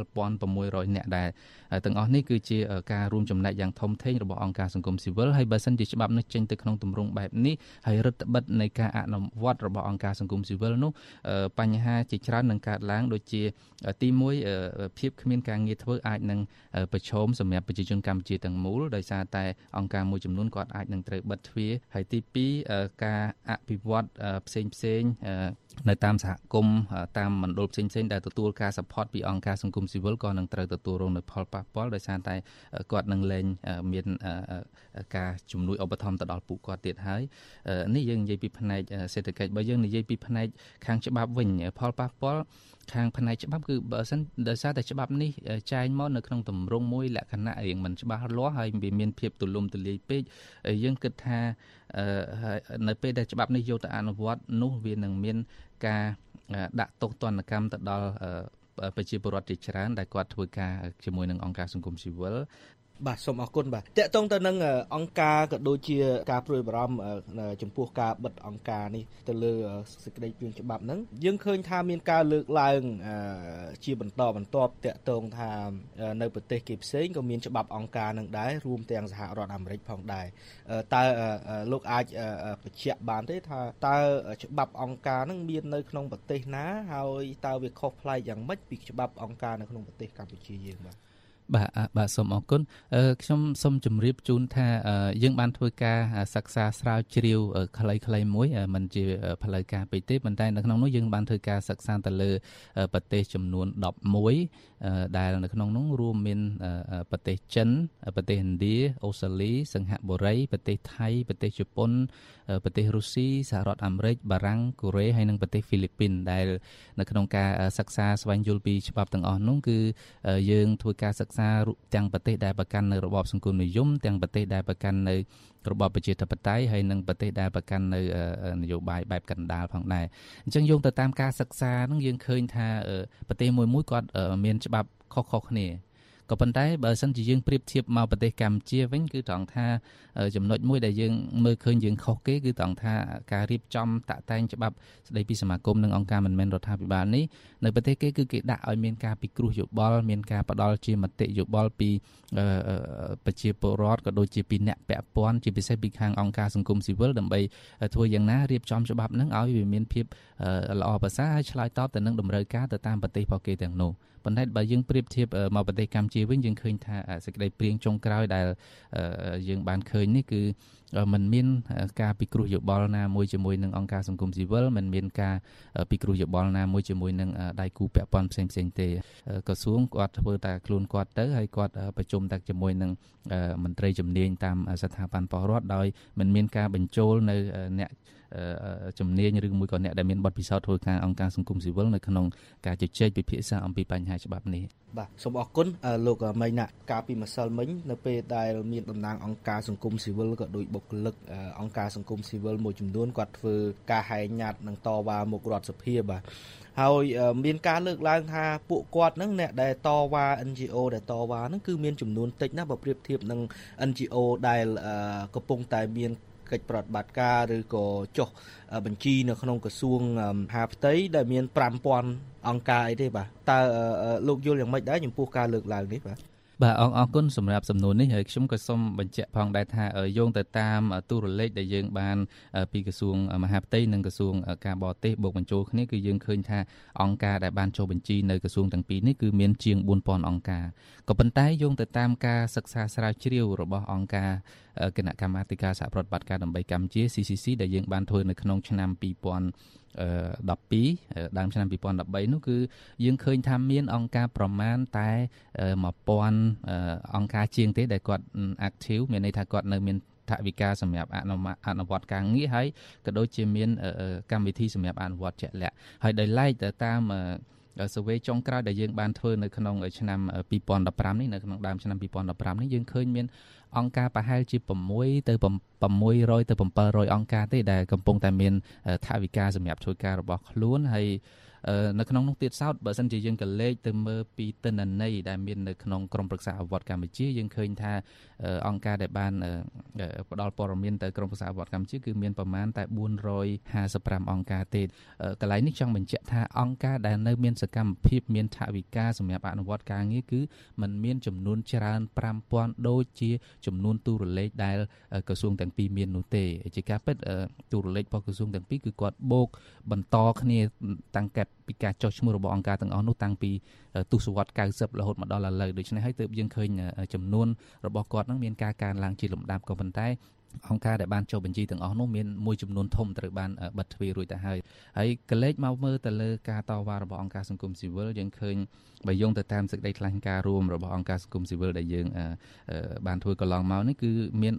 7600នាក់ដែរទាំងអស់នេះគឺជាការរួមចំណែកយ៉ាងធំធេងរបស់អង្គការសង្គមស៊ីវិលហើយបើសិនជាច្បាប់នេះចេញទៅក្នុងទម្រង់បែបនេះហើយរដ្ឋបិទនៃការអនុវត្តរបស់អង្គការសង្គមស៊ីវិលនោះបញ្ហាជាច្រើននឹងកើតឡើងដូចជាទី1ភាពគ្មានការងារធ្វើអាចនឹងប្រឈមសម្រាប់ប្រជាជនកម្ពុជាទាំងមូលដោយសារតែអង្គការមួយចំនួនគាត់អាចនឹងត្រូវបិទទ្វារហើយទី2ការអភិវឌ្ឍផ្សេងនៅតាមសហគមន៍តាមមណ្ឌលផ្សេងៗដែលទទួលការ support ពីអង្គការសង្គមស៊ីវិលក៏នឹងត្រូវទទួលរងនូវផលប៉ះពាល់ដោយសារតែគាត់នឹងលែងមានការជំនួយឧបត្ថម្ភទៅដល់ពួកគាត់ទៀតហើយនេះយើងនិយាយពីផ្នែកសេដ្ឋកិច្ចបើយើងនិយាយពីផ្នែកខាងច្បាប់វិញផលប៉ះពាល់ខាងផ្នែកច្បាប់គឺបើសិនដោយសារតែច្បាប់នេះចែងមកនៅក្នុងទម្រង់មួយលក្ខណៈរៀងមិនច្បាស់លាស់ហើយវាមានភាពទូលំទូលាយពេកយើងគិតថានៅពេលដែលច្បាប់នេះយកទៅអនុវត្តនោះវានឹងមានការដាក់ទោសទណ្ឌកម្មទៅដល់ប្រជាពលរដ្ឋជាច្រើនដែលគាត់ធ្វើការជាមួយនឹងអង្គការសង្គមស៊ីវិលបាទសូមអរគុណបាទតកតងទៅនឹងអង្គការក៏ដូចជាការព្រួយបារម្ភចំពោះការបិទអង្គការនេះទៅលើសេចក្តីព្រាងច្បាប់ហ្នឹងយើងឃើញថាមានការលើកឡើងជាបន្តបន្ទាប់តកតងថានៅប្រទេសគេផ្សេងក៏មានច្បាប់អង្គការនឹងដែររួមទាំងសហរដ្ឋអាមេរិកផងដែរតើលោកអាចបញ្ជាក់បានទេថាតើច្បាប់អង្គការហ្នឹងមាននៅក្នុងប្រទេសណាហើយតើវាខុសប្លែកយ៉ាងម៉េចពីច្បាប់អង្គការនៅក្នុងប្រទេសកម្ពុជាយើងបាទសូមអរគុណខ្ញុំសូមជម្រាបជូនថាយើងបានធ្វើការសិក្សាស្រាវជ្រាវខ្លីៗមួយមិនជាផ្លូវការពេកទេប៉ុន្តែនៅក្នុងនោះយើងបានធ្វើការសិក្សាទៅលើប្រទេសចំនួន11ដែលនៅក្នុងនោះរួមមានប្រទេសចិនប្រទេសឥណ្ឌាអូស្ត្រាលីសិង្ហបុរីប្រទេសថៃប្រទេសជប៉ុនប្រទេសរុស្ស៊ីសហរដ្ឋអាមេរិកបារាំងកូរ៉េហើយនិងប្រទេសហ្វីលីពីនដែលនៅក្នុងការសិក្សាស្វែងយល់ពីច្បាប់ទាំងអស់នោះគឺយើងធ្វើការសិក្សាទាំងប្រទេសដែលប្រកាន់នៅរបបសង្គមនិយមទាំងប្រទេសដែលប្រកាន់នៅរបបប្រជាធិបតេយ្យហើយនិងប្រទេសដែលប្រកាន់នៅនយោបាយបែបកណ្ដាលផងដែរអញ្ចឹងយោងទៅតាមការសិក្សាហ្នឹងយើងឃើញថាប្រទេសមួយគាត់មានច្បាប់ខុសៗគ្នាក៏ប៉ុន្តែបើសិនជាយើងប្រៀបធៀបមកប្រទេសកម្ពុជាវិញគឺត្រង់ថាចំណុចមួយដែលយើងមើលឃើញយើងខុសគេគឺត្រង់ថាការរៀបចំតាក់តែងច្បាប់ស្តីពីសមាគមនិងអង្គការមិនមែនរដ្ឋាភិបាលនេះនៅប្រទេសគេគឺគេដាក់ឲ្យមានការពិគ្រោះយោបល់មានការផ្ដល់ជាមតិយោបល់ពីប្រជាពលរដ្ឋក៏ដូចជាពីអ្នកពាក់ព័ន្ធជាពិសេសពីខាងអង្គការសង្គមស៊ីវិលដើម្បីធ្វើយ៉ាងណារៀបចំច្បាប់នឹងឲ្យវាមានភាពល្អប្រសើរហើយឆ្លើយតបទៅនឹងតម្រូវការទៅតាមប្រទេសរបស់គេទាំងនោះប៉ុន្តែបើយើងប្រៀបធៀបមកប្រទេសកម្ពុជាវិញយើងឃើញថាសេចក្តីព្រាងចុងក្រោយដែលយើងបានឃើញនេះគឺมันមានការពិគ្រោះយោបល់ណាមួយជាមួយនឹងអង្គការសង្គមស៊ីវិលมันមានការពិគ្រោះយោបល់ណាមួយជាមួយនឹងដៃគូពាក់ព័ន្ធផ្សេងៗទេក្រសួងគាត់ធ្វើតែខ្លួនគាត់ទៅហើយគាត់ប្រជុំតែជាមួយនឹងមន្ត្រីជំនាញតាមស្ថាប័នពលរដ្ឋដោយមិនមានការបញ្ចូលនៅអ្នកជំនាញឬមួយក៏អ្នកដែលមានបទពិសោធន៍ធ្វើការអង្គការសង្គមស៊ីវិលនៅក្នុងការជជែកពិភាក្សាអំពីបញ្ហាច្បាប់នេះបាទសូមអរគុណលោកម៉ៃណាកាលពីម្សិលមិញនៅពេលដែលមានតំណាងអង្គការសង្គមស៊ីវិលក៏ដូចបុគ្គលិកអង្គការសង្គមស៊ីវិលមួយចំនួនគាត់ធ្វើការហែងញ៉ាត់និងតវ៉ាមុខរដ្ឋសភាបាទហើយមានការលើកឡើងថាពួកគាត់នឹងអ្នកដែលតវ៉ា NGO ដែលតវ៉ានឹងគឺមានចំនួនតិចណាស់បើប្រៀបធៀបនឹង NGO ដែលកំពុងតែមានកិច្ចប្រតិបត្តិការឬក៏ចុះបញ្ជីនៅក្នុងក្រសួងមហាផ្ទៃដែលមាន 5000 អង្គការអីទេបាទតើលោកយល់យ៉ាងម៉េចដែរចំពោះការលើកឡើងនេះបាទបាទអរគុណសម្រាប់សំណួរនេះហើយខ្ញុំក៏សូមបញ្ជាក់ផងដែរថាយោងទៅតាមទូរលេខដែលយើងបានពីក្រសួងមហាផ្ទៃនិងក្រសួងការបរទេសបូកបញ្ចូលគ្នាគឺយើងឃើញថាអង្គការដែលបានចុះបញ្ជីនៅក្រសួងទាំងពីរនេះគឺមានជាង 4000 អង្គការក៏ប៉ុន្តែយោងទៅតាមការសិក្សាស្រាវជ្រាវរបស់អង្គការគណៈកម្មាធិការសហប្រតិបត្តិការដើម្បីកម្ពុជា CCC ដែលយើងបានធ្វើនៅក្នុងឆ្នាំ2012ដើមឆ្នាំ2013នោះគឺយើងឃើញថាមានអង្គការប្រមាណតែ1000អង្គការជាងទេដែលគាត់ active មានន័យថាគាត់នៅមានថវិកាសម្រាប់អនុវត្តការងារហើយក៏ដូចជាមានកម្មវិធីសម្រាប់អនុវត្តជាក់លាក់ហើយដោយឡែកទៅតាមsurvey ចុងក្រោយដែលយើងបានធ្វើនៅក្នុងឆ្នាំ2015នេះនៅក្នុងដើមឆ្នាំ2015នេះយើងឃើញមានអង្គការប្រហែលជា600ទៅ700អង្គការទេដែលកំពុងតែមានថវិកាសម្រាប់ធ្វើការរបស់ខ្លួនហើយនៅក្នុងនោះទៀតសោតបើសិនជាយើងក៏លេខទៅមើលពីទិន្នន័យដែលមាននៅក្នុងក្រមប្រឹក្សាអវត្តកម្ពុជាយើងឃើញថាអង្គការដែលបានផ្ដល់ព័ត៌មានទៅក្រមប្រឹក្សាអវត្តកម្ពុជាគឺមានប្រមាណតែ455អង្គការទេកន្លែងនេះចង់បញ្ជាក់ថាអង្គការដែលនៅមានសកម្មភាពមានថវិកាសម្រាប់អនុវត្តការងារគឺมันមានចំនួនច្រើន 5000 ដូចជាចំនួនទូរលេខដែលក្រសួងទាំងពីរមាននោះទេជាការពិតទូរលេខរបស់ក្រសួងទាំងពីរគឺគាត់បូកបន្តគ្នាតាំងពីពីការចុះឈ្មោះរបស់អង្គការទាំងអស់នោះតាំងពីទសវត្សរ៍90រហូតមកដល់ឥឡូវដូច្នេះហើយទើបយើងឃើញចំនួនរបស់គាត់នឹងមានការកើនឡើងជាលំដាប់ក៏ប៉ុន្តែអង្គការដែលបានចុះបញ្ជីទាំងអស់នោះមានមួយចំនួនធំត្រូវបានបិទទ្វាររួចទៅហើយកលេចមកមើលទៅលើការតវ៉ារបស់អង្គការសង្គមស៊ីវិលយើងឃើញបើយោងទៅតាមសេចក្តីថ្លែងការណ៍រួមរបស់អង្គការសង្គមស៊ីវិលដែលយើងបានធ្វើកន្លងមកនេះគឺមាន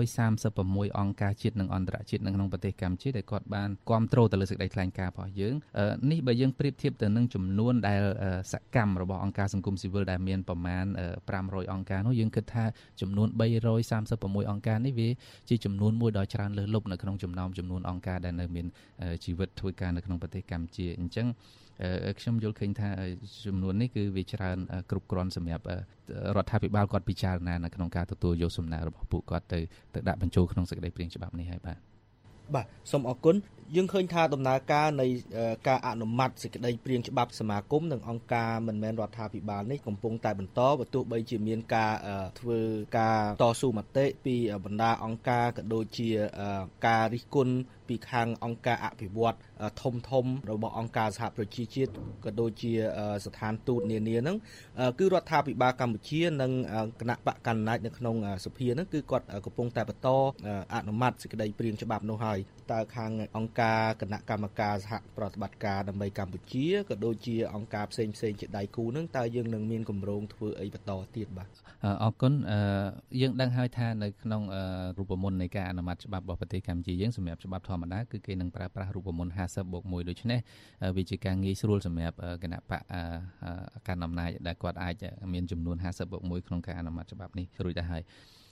336អង្គការជាតិនិងអន្តរជាតិនៅក្នុងប្រទេសកម្ពុជាដែលគាត់បានគ្រប់គ្រងទៅលើសេចក្តីថ្លែងការណ៍របស់យើងនេះបើយើងប្រៀបធៀបទៅនឹងចំនួនដែលសកម្មរបស់អង្គការសង្គមស៊ីវិលដែលមានប្រមាណ500អង្គការនោះយើងគិតថាចំនួន336អង្គការនេះវាជាចំនួនមួយដ៏ច្រើនលើសលប់នៅក្នុងចំណោមចំនួនអង្គការដែលនៅមានជីវិតធ្វើការនៅក្នុងប្រទេសកម្ពុជាអញ្ចឹងខ្ញុំយល់ឃើញថាចំនួននេះគឺវាច្រើនគ្រប់គ្រាន់សម្រាប់រដ្ឋាភិបាលគាត់ពិចារណានៅក្នុងការទទួលយកសំណើរបស់ពួកគាត់ទៅដាក់បញ្ចូលក្នុងសេចក្តីព្រាងច្បាប់នេះហើយបាទសូមអរគុណយើងឃើញថាដំណើរការនៃការអនុម័តសេចក្តីព្រាងច្បាប់សមាគមនិងអង្គការមិនមែនរដ្ឋាភិបាលនេះកំពុងតែបន្តបើទោះបីជាមានការធ្វើការតស៊ូមតិពីបណ្ដាអង្គការក៏ដូចជាការរិះគន់ពីខាងអង្គការអភិវឌ្ឍធំរបស់អង្គការសហប្រជាជាតិក៏ដូចជាស្ថានទូតនានាហ្នឹងគឺរដ្ឋាភិបាលកម្ពុជានិងគណៈបកកណ្ដាលនៅក្នុងសភាហ្នឹងគឺគាត់កំពុងតែបន្តអនុម័តសេចក្តីព្រាងច្បាប់នោះហើយតើខាងអង្គការគណៈកម្មការសហប្រតិបត្តិការដើម្បីកម្ពុជាក៏ដូចជាអង្គការផ្សេងជាដៃគូហ្នឹងតើយើងនឹងមានគម្រោងធ្វើអីបន្តទៀតបាទអរគុណយើងដឹងហើយថានៅក្នុងរូបមន្តនៃការអនុម័តច្បាប់របស់ប្រទេសកម្ពុជាយើងសម្រាប់ច្បាប់ធម្មតាគឺគេនឹងប្រើប្រាស់រូបមន្ត50+1ដូច្នេះវាជាការងាយស្រួលសម្រាប់គណៈបកកាន់អំណាចដែលគាត់អាចមានចំនួន50+1ក្នុងការអនុម័តច្បាប់នេះរួចទៅហើយ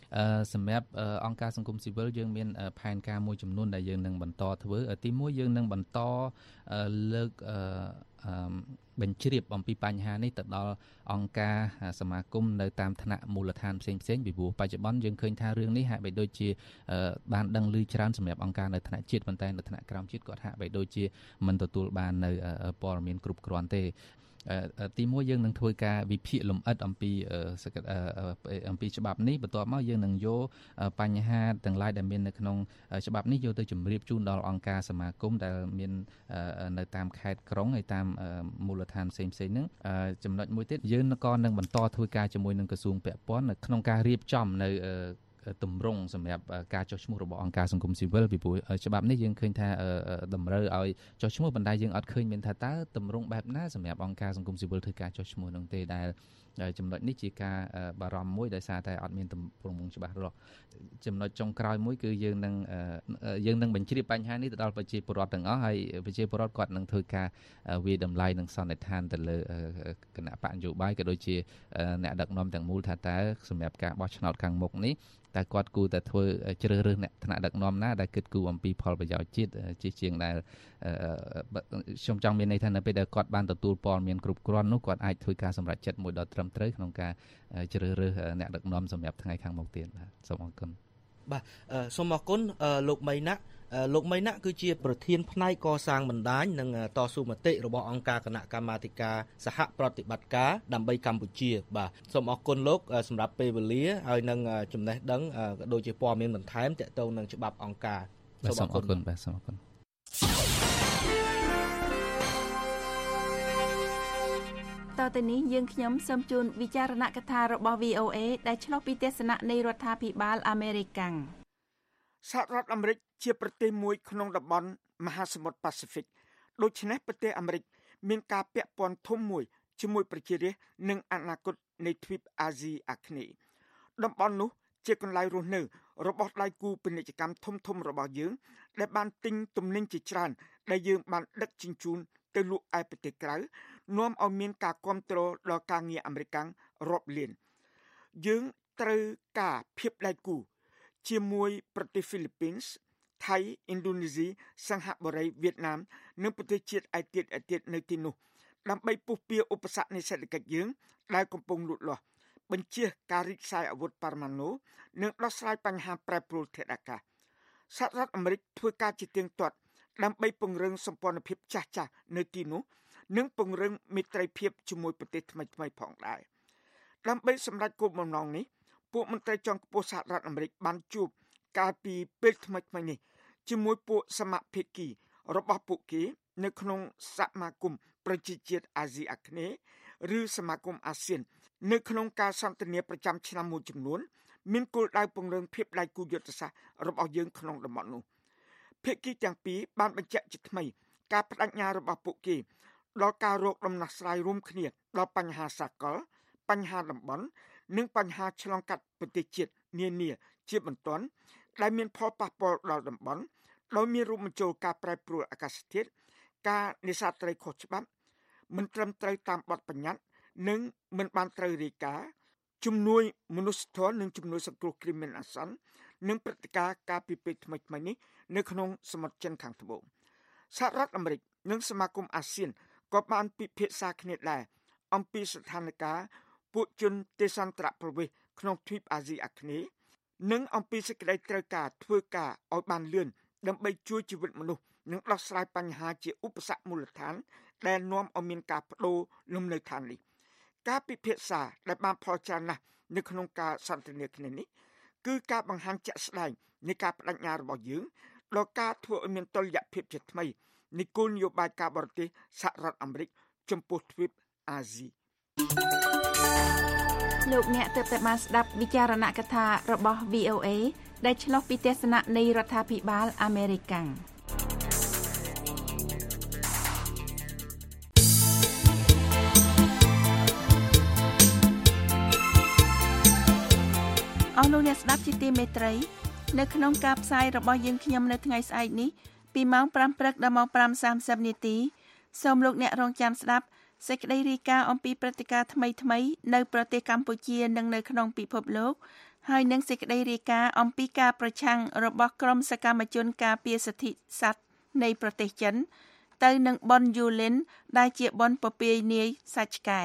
សម្រាប់អង្គការសង្គមស៊ីវិលយើងមានផែនការមួយចំនួនដែលយើងនឹងបន្តធ្វើទី1យើងនឹងបន្តលើកបញ្ជ្រាបអំពីបញ្ហានេះទៅដល់អង្គការសមាគមនៅតាមថ្នាក់មូលដ្ឋានផ្សេងៗពីព្រោះបច្ចុប្បន្នយើងឃើញថារឿងនេះហាក់បីដូចជាបានដឹងឮច្រើនសម្រាប់អង្គការនៅថ្នាក់ជាតិប៉ុន្តែនៅថ្នាក់ក្រោមជាតិគាត់ហាក់បីដូចជាមិនទទួលបាននៅព័ត៌មានគ្រប់គ្រាន់ទេទី1យើងនឹងធ្វើការវិភាគលម្អិតអំពីច្បាប់នេះបន្ទាប់មកយើងនឹងយកបញ្ហាទាំងឡាយដែលមាននៅក្នុងច្បាប់នេះយកទៅជម្រាបជូនដល់អង្គការសមាគមដែលមាននៅតាមខេត្តក្រុងហើយតាមមូលដ្ឋានផ្សេងៗហ្នឹងចំណុចមួយទៀតយើងក៏នឹងបន្តធ្វើការជាមួយនឹងក្រសួងពាក់ព័ន្ធនៅក្នុងការរៀបចំនៅទម្រង់សម្រាប់ការចុះឈ្មោះរបស់អង្គការសង្គមស៊ីវិលពីព្រោះច្បាប់នេះយើងឃើញថាតម្រូវឲ្យចុះឈ្មោះប៉ុន្តែយើងអត់ឃើញមានថាតើទម្រង់បែបណាសម្រាប់អង្គការសង្គមស៊ីវិលធ្វើការចុះឈ្មោះនោះទេដែលចំណុចនេះជាការបារម្ភមួយដោយសារតែអត់មានទម្រង់ច្បាស់លាស់ចំណុចចុងក្រោយមួយគឺយើងនឹងបញ្ជ្រាបបញ្ហានេះទៅដល់ប្រជាពលរដ្ឋទាំងអស់ហើយប្រជាពលរដ្ឋគាត់នឹងធ្វើការវាយតម្លៃនិងសន្និដ្ឋានទៅលើគណៈបកនយោបាយក៏ដូចជាអ្នកដឹកនាំទាំងមូលថាតើសម្រាប់ការបោះឆ្នោតខាងមុខនេះតែគាត់គួរតែធ្វើជ្រើសរើសអ្នកថ្នាក់ដឹកនាំណាដែលគិតគូរអំពីផលប្រយោជន៍ជាតិជាជាងដែលខ្ញុំចង់មានន័យថានៅពេលដែលគាត់បានទទួលព័ត៌មានគ្រប់គ្រាន់នោះគាត់អាចធ្វើការសម្រេចចិត្តមួយដ៏ត្រឹមត្រូវក្នុងការជ្រើសរើសអ្នកដឹកនាំសម្រាប់ថ្ងៃខាងមុខទៀតបាទសូមអរគុណបាទសូមអរគុណលោកមីណាក់គឺជាប្រធានផ្នែកកសាងបណ្ដាញនិងតស៊ូមតិរបស់អង្គការគណៈកម្មាធិការសហប្រតិបត្តិការដើម្បីកម្ពុជាបាទសូមអរគុណលោកសម្រាប់ពេលវេលាហើយនឹងចំណេះដឹងក៏ដូចជាព័ត៌មានបន្ថែមទាក់ទងនឹងច្បាប់អង្គការសូមអរគុណបាទសូមអរគុណតទៅនេះយើងខ្ញុំសូមជូនវិចារណកថារបស់ VOA ដែលឆ្លុះពីទស្សនៈនៃរដ្ឋាភិបាលអាមេរិកសហរដ្ឋអាមេរិកជាប្រទេសមួយក្នុងតំបន់មហាសមុទ្រប៉ាស៊ីហ្វិកដូច្នេះប្រទេសអាមេរិកមានការពាក់ព័ន្ធធំមួយជាមួយប្រជារាស្ត្រនិងអនាគតនៃទ្វីបអាស៊ីអាគ្នេយ៍តំបន់នោះជាកន្លែងរស់នៅរបស់ដៃគូពាណិជ្ជកម្មធំៗរបស់យើងដែលបានទិញទំនិញជាច្រើនដែលយើងបានដឹកជញ្ជូនទៅលក់ឯប្រទេសក្រៅនាំឲ្យមានការគ្រប់គ្រងដល់ការងារអាមេរិករាប់លានយើងត្រូវការភាពដៃគូជាមួយប្រទេសហ្វីលីពីនថៃឥណ្ឌូនេស៊ីសិង្ហបុរីវៀតណាមនិងប្រទេសជាតិឯទៀតនៅទីនោះដើម្បីពុះពៀឧបសគ្គនៃសេដ្ឋកិច្ចយើងដែលកំពុងលូតលាស់បញ្ជាការរីកសាយអាវុធបរមាណូនិងដោះស្រាយបញ្ហាប្រែប្រួលធាតុអាកាសសហរដ្ឋអាមេរិកធ្វើការជាទៀងទាត់ដើម្បីពង្រឹងសម្ព័ន្ធភាពចាស់នៅទីនោះនិងពង្រឹងមិត្តភាពជាមួយប្រទេសថ្មីផងដែរដើម្បីសម្រេចគោលបំណងនេះពួកមន្ត្រីជាន់ខ្ពស់សហរដ្ឋអាមេរិកបានជួបកាលពីពេលថ្មីនេះជាមួយពួកសមាភាគីរបស់ពួកគេនៅក្នុងសមាគមប្រជាជាតិអាស៊ីអាគ្នេយ៍ឬសមាគមអាស៊ាននៅក្នុងការសន្ទនាប្រចាំឆ្នាំមួយចំនួនមានគោលដៅពង្រឹងភាពដៃគូយុទ្ធសាស្ត្ររបស់យើងក្នុងតំបន់នោះភាគីទាំងពីរបានបញ្ជាក់ជាថ្មីការបដិញ្ញារបស់ពួកគេដល់ការរកដំណោះស្រាយរួមគ្នាដល់បញ្ហាសកលបញ្ហាតំបន់និងបញ្ហាឆ្លងកាត់ប្រទេសជាតិនានាជាបន្ទាន់ដែលមានផលប៉ះពាល់ដល់តំបន់ដោយមានរួមបញ្ចូលការប្រែប្រួលអាកាសធាតុការនេសាទត្រីខុសច្បាប់មិនត្រឹមត្រូវតាមបទបញ្ញត្តិនិងមិនបានត្រូវរាយការណ៍ជំនួយមនុស្សធម៌និងជំនួយសង្គ្រោះគ្រាមានអាសន្ននិងព្រឹត្តិការណ៍ការពីពេលថ្មីនេះនៅក្នុងសមុទ្រចិនខាងត្បូងសហរដ្ឋអាមេរិកនិងសមាគមអាស៊ានក៏បានពិភាក្សាគ្នាដែរអំពីស្ថានភាពពួកជនទេសន្តរប្រវេសន៍ក្នុងទ្វីបអាស៊ីអាគ្នេយ៍និងអំពីសេចក្តីត្រូវការធ្វើការឲ្យបានលឿនដើម្បីជួយជីវិតមនុស្សនិងដោះស្រាយបញ្ហាជាឧបសគ្គមូលដ្ឋានដែលនាំឲ្យមានការបដូរលំនៅឋាននេះការពិភាក្សាដែលបានផលច្រើនណាស់នៅក្នុងការសន្ទនាគ្នានេះគឺការបង្ហាញជាក់ស្ដែងនៃការបដិញ្ញារបស់យើងដល់ការធ្វើឲ្យមានតុល្យភាពជាថ្មីនៃគោលនយោបាយការបរទេសសហរដ្ឋអាមេរិកចំពោះទ្វីបអាស៊ីលោកអ្នកទើបតែបានស្ដាប់វិចារណកថារបស់ VOA ដែលឆ្លុះពីទស្សនៈនៃរដ្ឋាភិបាលអាមេរិកអស់លោកអ្នកស្ដាប់ជាទីមេត្រីនៅក្នុងការផ្សាយរបស់យើងខ្ញុំនៅថ្ងៃស្អែកនេះពីម៉ោង 5 ព្រឹកដល់ម៉ោង 5:30 នាទីសូមលោកអ្នករងចាំស្ដាប់សេចក្តីរាយការណ៍អំពីព្រឹត្តិការណ៍ថ្មីៗនៅប្រទេសកម្ពុជានិងនៅក្នុងពិភពលោកហើយនឹងសេចក្តីរាយការណ៍អំពីការប្រឆាំងរបស់ក្រុមសកម្មជនការពារសិទ្ធិសត្វនៃប្រទេសចិនទៅនឹងប៉ុនយូលិនដែលជាប៉ុនពពាយនាយសាច់ឆ្កែ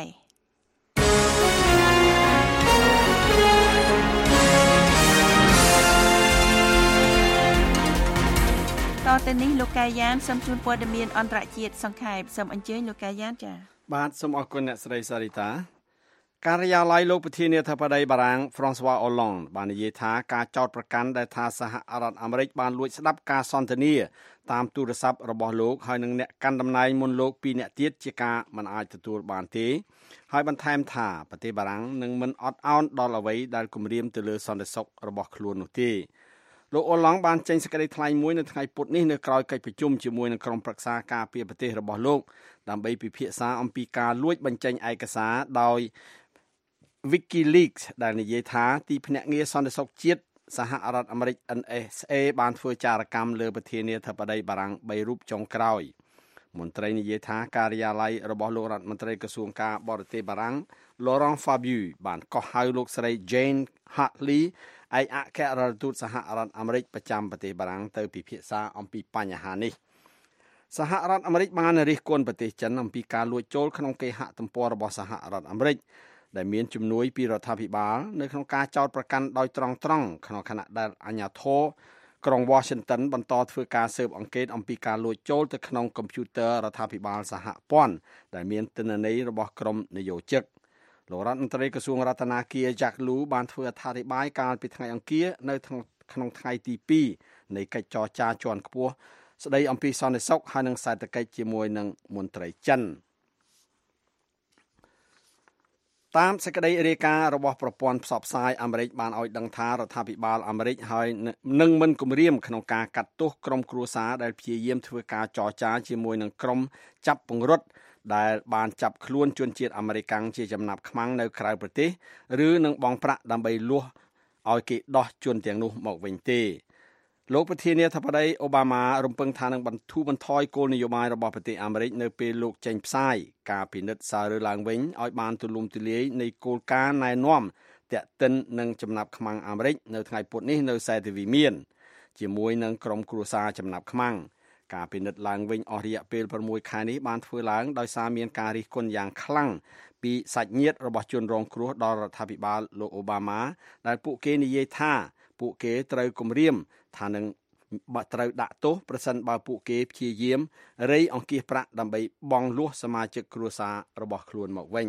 តទៅនេះលោកកាយានសូមជូនព័ត៌មានអន្តរជាតិសង្ខេបសូមអញ្ជើញលោកកាយានចា៎បាទសូមអរគុណអ្នកស្រីសារីតាការិយាល័យលោកប្រធានាធិបតីបារាំង François Hollande បាននិយាយថាការចោទប្រកាន់ដែលថាសហរដ្ឋអាមេរិកបានលួចស្ដាប់ការសន្ទនាតាមទូរស័ព្ទរបស់លោកហើយនឹងអ្នកកាន់តំណែងមុនលោក2នាក់ទៀតជាការមិនអាចទទួលបានទេហើយបន្ថែមថាប្រទេសបារាំងនឹងមិនអត់ឱនដល់អ្វីដែលគំរាមទៅលើសន្តិសុខរបស់ខ្លួននោះទេលោកអូឡង់បានចេញសេចក្តីថ្លែងមួយនៅថ្ងៃពុធនេះនៅក្រៅកិច្ចប្រជុំជាមួយនឹងក្រុមប្រឹក្សាការពារប្រទេសរបស់លោកដើម្បីពិភាក្សាអំពីការលួចបញ្ចេញឯកសារដោយ WikiLeaks ដែលនិយាយថាទីភ្នាក់ងារសន្តិសុខជាតិសហរដ្ឋអាមេរិក NSA បានធ្វើចារកម្មលើប្រធានាធិបតីបារាំង3រូបចុងក្រោយមន្ត្រីនិយាយថាការិយាល័យរបស់លោករដ្ឋមន្ត្រីក្រសួងការបរទេសបារាំង Laurent Fabius បានកោះហៅលោកស្រី Jane Hartley ឯកអគ្គរដ្ឋទូតសហរដ្ឋអាមេរិកប្រចាំប្រទេសបារាំងទៅពិភាក្សាអំពីបញ្ហានេះសហរដ្ឋអាមេរិកបានរិះគន់ប្រទេសចិនអំពីការលួចចូលក្នុងគេហទំព័ររបស់សហរដ្ឋអាមេរិកដែលមានជំនួយពីរដ្ឋាភិបាលនៅក្នុងការចោទប្រកាន់ដោយត្រង់ក្នុងខណៈដែលអាជ្ញាធរក្រុង Washington បន្តធ្វើការស៊ើបអង្កេតអំពីការលួចចូលទៅក្នុងកុំព្យូទ័ររដ្ឋាភិបាលសហព័ន្ធដែលមានទិន្នន័យរបស់ក្រុមនយោជិកលោករដ្ឋមន្ត្រីក្រសួងរដ្ឋាភិបាល Jack Lew បានធ្វើអត្ថាធិប្បាយកាលពីថ្ងៃអង្គារនៅក្នុងថ្ងៃទី2នៃកិច្ចចរចាជាន់ខ្ពស់ស្ដីអំពីសន្តិសុខហើយនិងសេដ្ឋកិច្ចជាមួយនឹងមន្ត្រីចិនតាមសេចក្តីរាយការណ៍របស់ប្រព័ន្ធផ្សព្វផ្សាយអាមេរិកបានឲ្យដឹងថារដ្ឋាភិបាលអាមេរិកហើយនឹងមិនគំរាមក្នុងការកាត់ទោសក្រុមគ្រួសារដែលព្យាយាមធ្វើការចរចាជាមួយនឹងក្រុមចាប់ពង្រត់ដែលបានចាប់ខ្លួនជនជាតិអាមេរិកជាចំណាប់ខ្មាំងនៅក្រៅប្រទេសឬនឹងបង់ប្រាក់ដើម្បីលួសឲ្យគេដោះជនទាំងនោះមកវិញទេលោកប្រធានាធិបតីអូបាម៉ារំពឹងថានឹងបន្ធូរបន្ថយគោលនយោបាយរបស់ប្រទេសអាមេរិកនៅពេលលោកចេញផ្សាយការពិនិត្យសាររើឡើងវិញឲ្យបានទូលំទូលាយនៃគោលការណ៍ណែនាំតាក់ទិននឹងចំណាប់ខ្មាំងអាមេរិកនៅថ្ងៃពុធនេះនៅសេតវិមានជាមួយនឹងក្រុមគ្រួសារចំណាប់ខ្មាំងការពិនិត្យឡើងវិញអស់រយៈពេល6ខែនេះបានធ្វើឡើងដោយសារមានការរិះគន់យ៉ាងខ្លាំងពីសាច់ញាតិរបស់ជនរងគ្រោះដល់រដ្ឋាភិបាលលោកអូបាម៉ាដែលពួកគេនិយាយថាពួកគេត្រូវគំរាមថានឹងត្រូវដាក់ទោសប្រសិនបើពួកគេព្យាយាមរៃអង្គាសប្រាក់ដើម្បីបង់លួសសមាជិកគ្រួសាររបស់ខ្លួនមកវិញ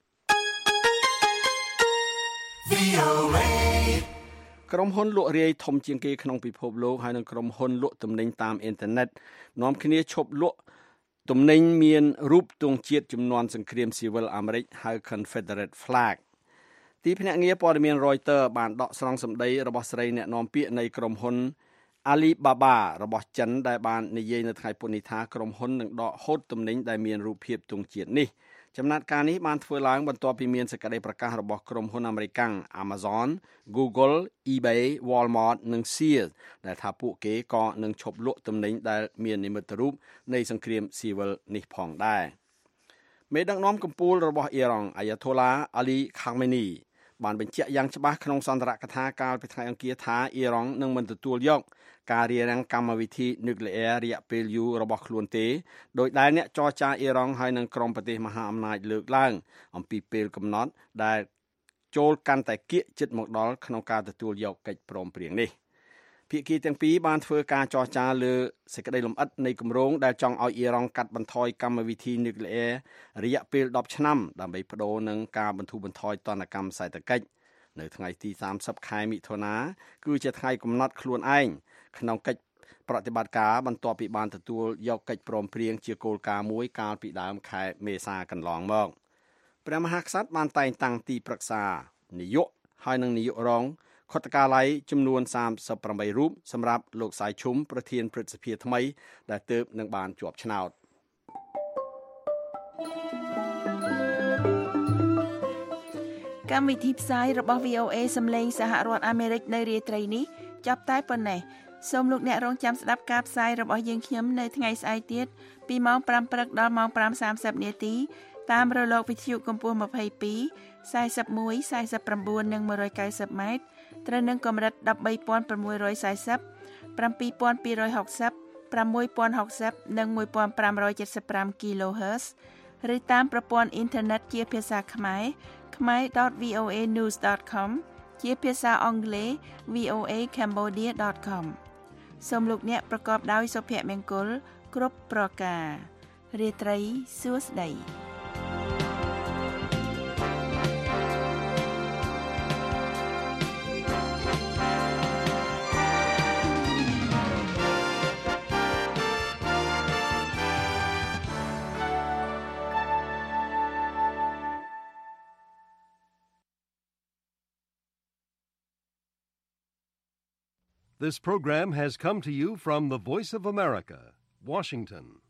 ក្រុមហ៊ុនលក់រាយធំជាងគេក្នុងពិភពលោកហើយនិងក្រុមហ៊ុនលក់ទំនិញតាមអ៊ីនធឺណិតនាំគ្នាឈប់លក់ទំនិញមានរូបទង់ជាតិជំនាន់សង្គ្រាមស៊ីវិលអាមេរិកហៅ Confederate Flag ទីភ្នាក់ងារព័ត៌មាន Reuters បានដកស្រង់សម្ដីរបស់ស្រីអ្នកនាំពាក្យនៃក្រុមហ៊ុន Alibaba របស់ចិនដែលបាននិយាយនៅថ្ងៃពុធនេះថាក្រុមហ៊ុននឹងដកហូតទំនិញដែលមានរូបភាពទង់ជាតិនេះចំណាត់ការនេះបានធ្វើឡើងបន្ទាប់ពីមានសេចក្តីប្រកាសរបស់ក្រុមហ៊ុនអាមេរិក Amazon, Google, eBay, Walmart និង Sears ដែលថាពួកគេក៏នឹងឈប់លក់ទំនិញដែលមាននិមិត្តរូបនៃសង្គ្រាមស៊ីវិលនេះផងដែរមេដឹកនាំកំពូលរបស់អ៊ីរ៉ង់ Ayatollah Ali Khamenei បានបញ្ជាក់យ៉ាងច្បាស់ក្នុងសន្ទរកថាកាលពីថ្ងៃអង្គារថាអ៊ីរ៉ង់នឹងមិនទទួលយកការរារាំងកម្មវិធីនុយក្លេអ៊ែររយៈពេលយូររបស់ខ្លួនទេដោយដែលអ្នកចរចាអ៊ីរ៉ង់ហើយនឹងក្រុមប្រទេសមហាអំណាចលើកឡើងអំពីពេលកំណត់ដែលចូលកាន់តែគៀកជិតមកដល់ក្នុងការទទួលយកកិច្ចព្រមព្រៀងនេះភាគីទាំងពីរបានធ្វើការចរចាលើសេចក្តីលម្អិតនៃគម្រោងដែលចង់ឲ្យអ៊ីរ៉ង់កាត់បន្ថយកម្មវិធីនុយក្លេអ៊ែររយៈពេល10ឆ្នាំដើម្បីបដូរនឹងការបន្ធូរបន្ថយទណ្ឌកម្មសេដ្ឋកិច្ចនៅថ្ងៃទី30ខែមិថុនាគឺជាថ្ងៃកំណត់ខ្លួនឯងក្នុងកិច្ចប្រតិបត្តិការបន្ទាប់ពីបានទទួលយកកិច្ចព្រមព្រៀងជាគោលការណ៍មួយកាលពីដើមខែមេសាកន្លងមកព្រះមហាក្សត្របានតែងតាំងទីប្រឹក្សានាយកហើយនិងនាយករងខុទ្ទកាល័យចំនួន38រូបសម្រាប់លោកសាយឈុំប្រធានព្រឹទ្ធសភាថ្មីដែលទើបនឹងបានជាប់ឆ្នោតកម្មវិធីផ្សាយរបស់ VOA សម្លេងសហរដ្ឋអាមេរិកនៅរាត្រីនេះចាប់តែប៉ុណ្ណេះសូមលោកអ្នករងចាំស្ដាប់ការផ្សាយរបស់យើងខ្ញុំនៅថ្ងៃស្អែកទៀតពីម៉ោង 5 ព្រឹកដល់ម៉ោង 5:30 នាទីតាមរលកវិទ្យុកម្ពស់22 41 49 និង190ម៉ែត្រត្រូវនឹងកម្រិត 13640 7260 6060 និង 1575 kHz ឬតាមប្រព័ន្ធអ៊ីនធឺណិតជាភាសាខ្មែរ khmer.voanews.com ជាភាសាអង់គ្លេស voacambodia.com សូមលោកអ្នកប្រកបដោយសុភមង្គលគ្រប់ប្រការរាត្រីសួស្តី This program has come to you from the Voice of America, Washington.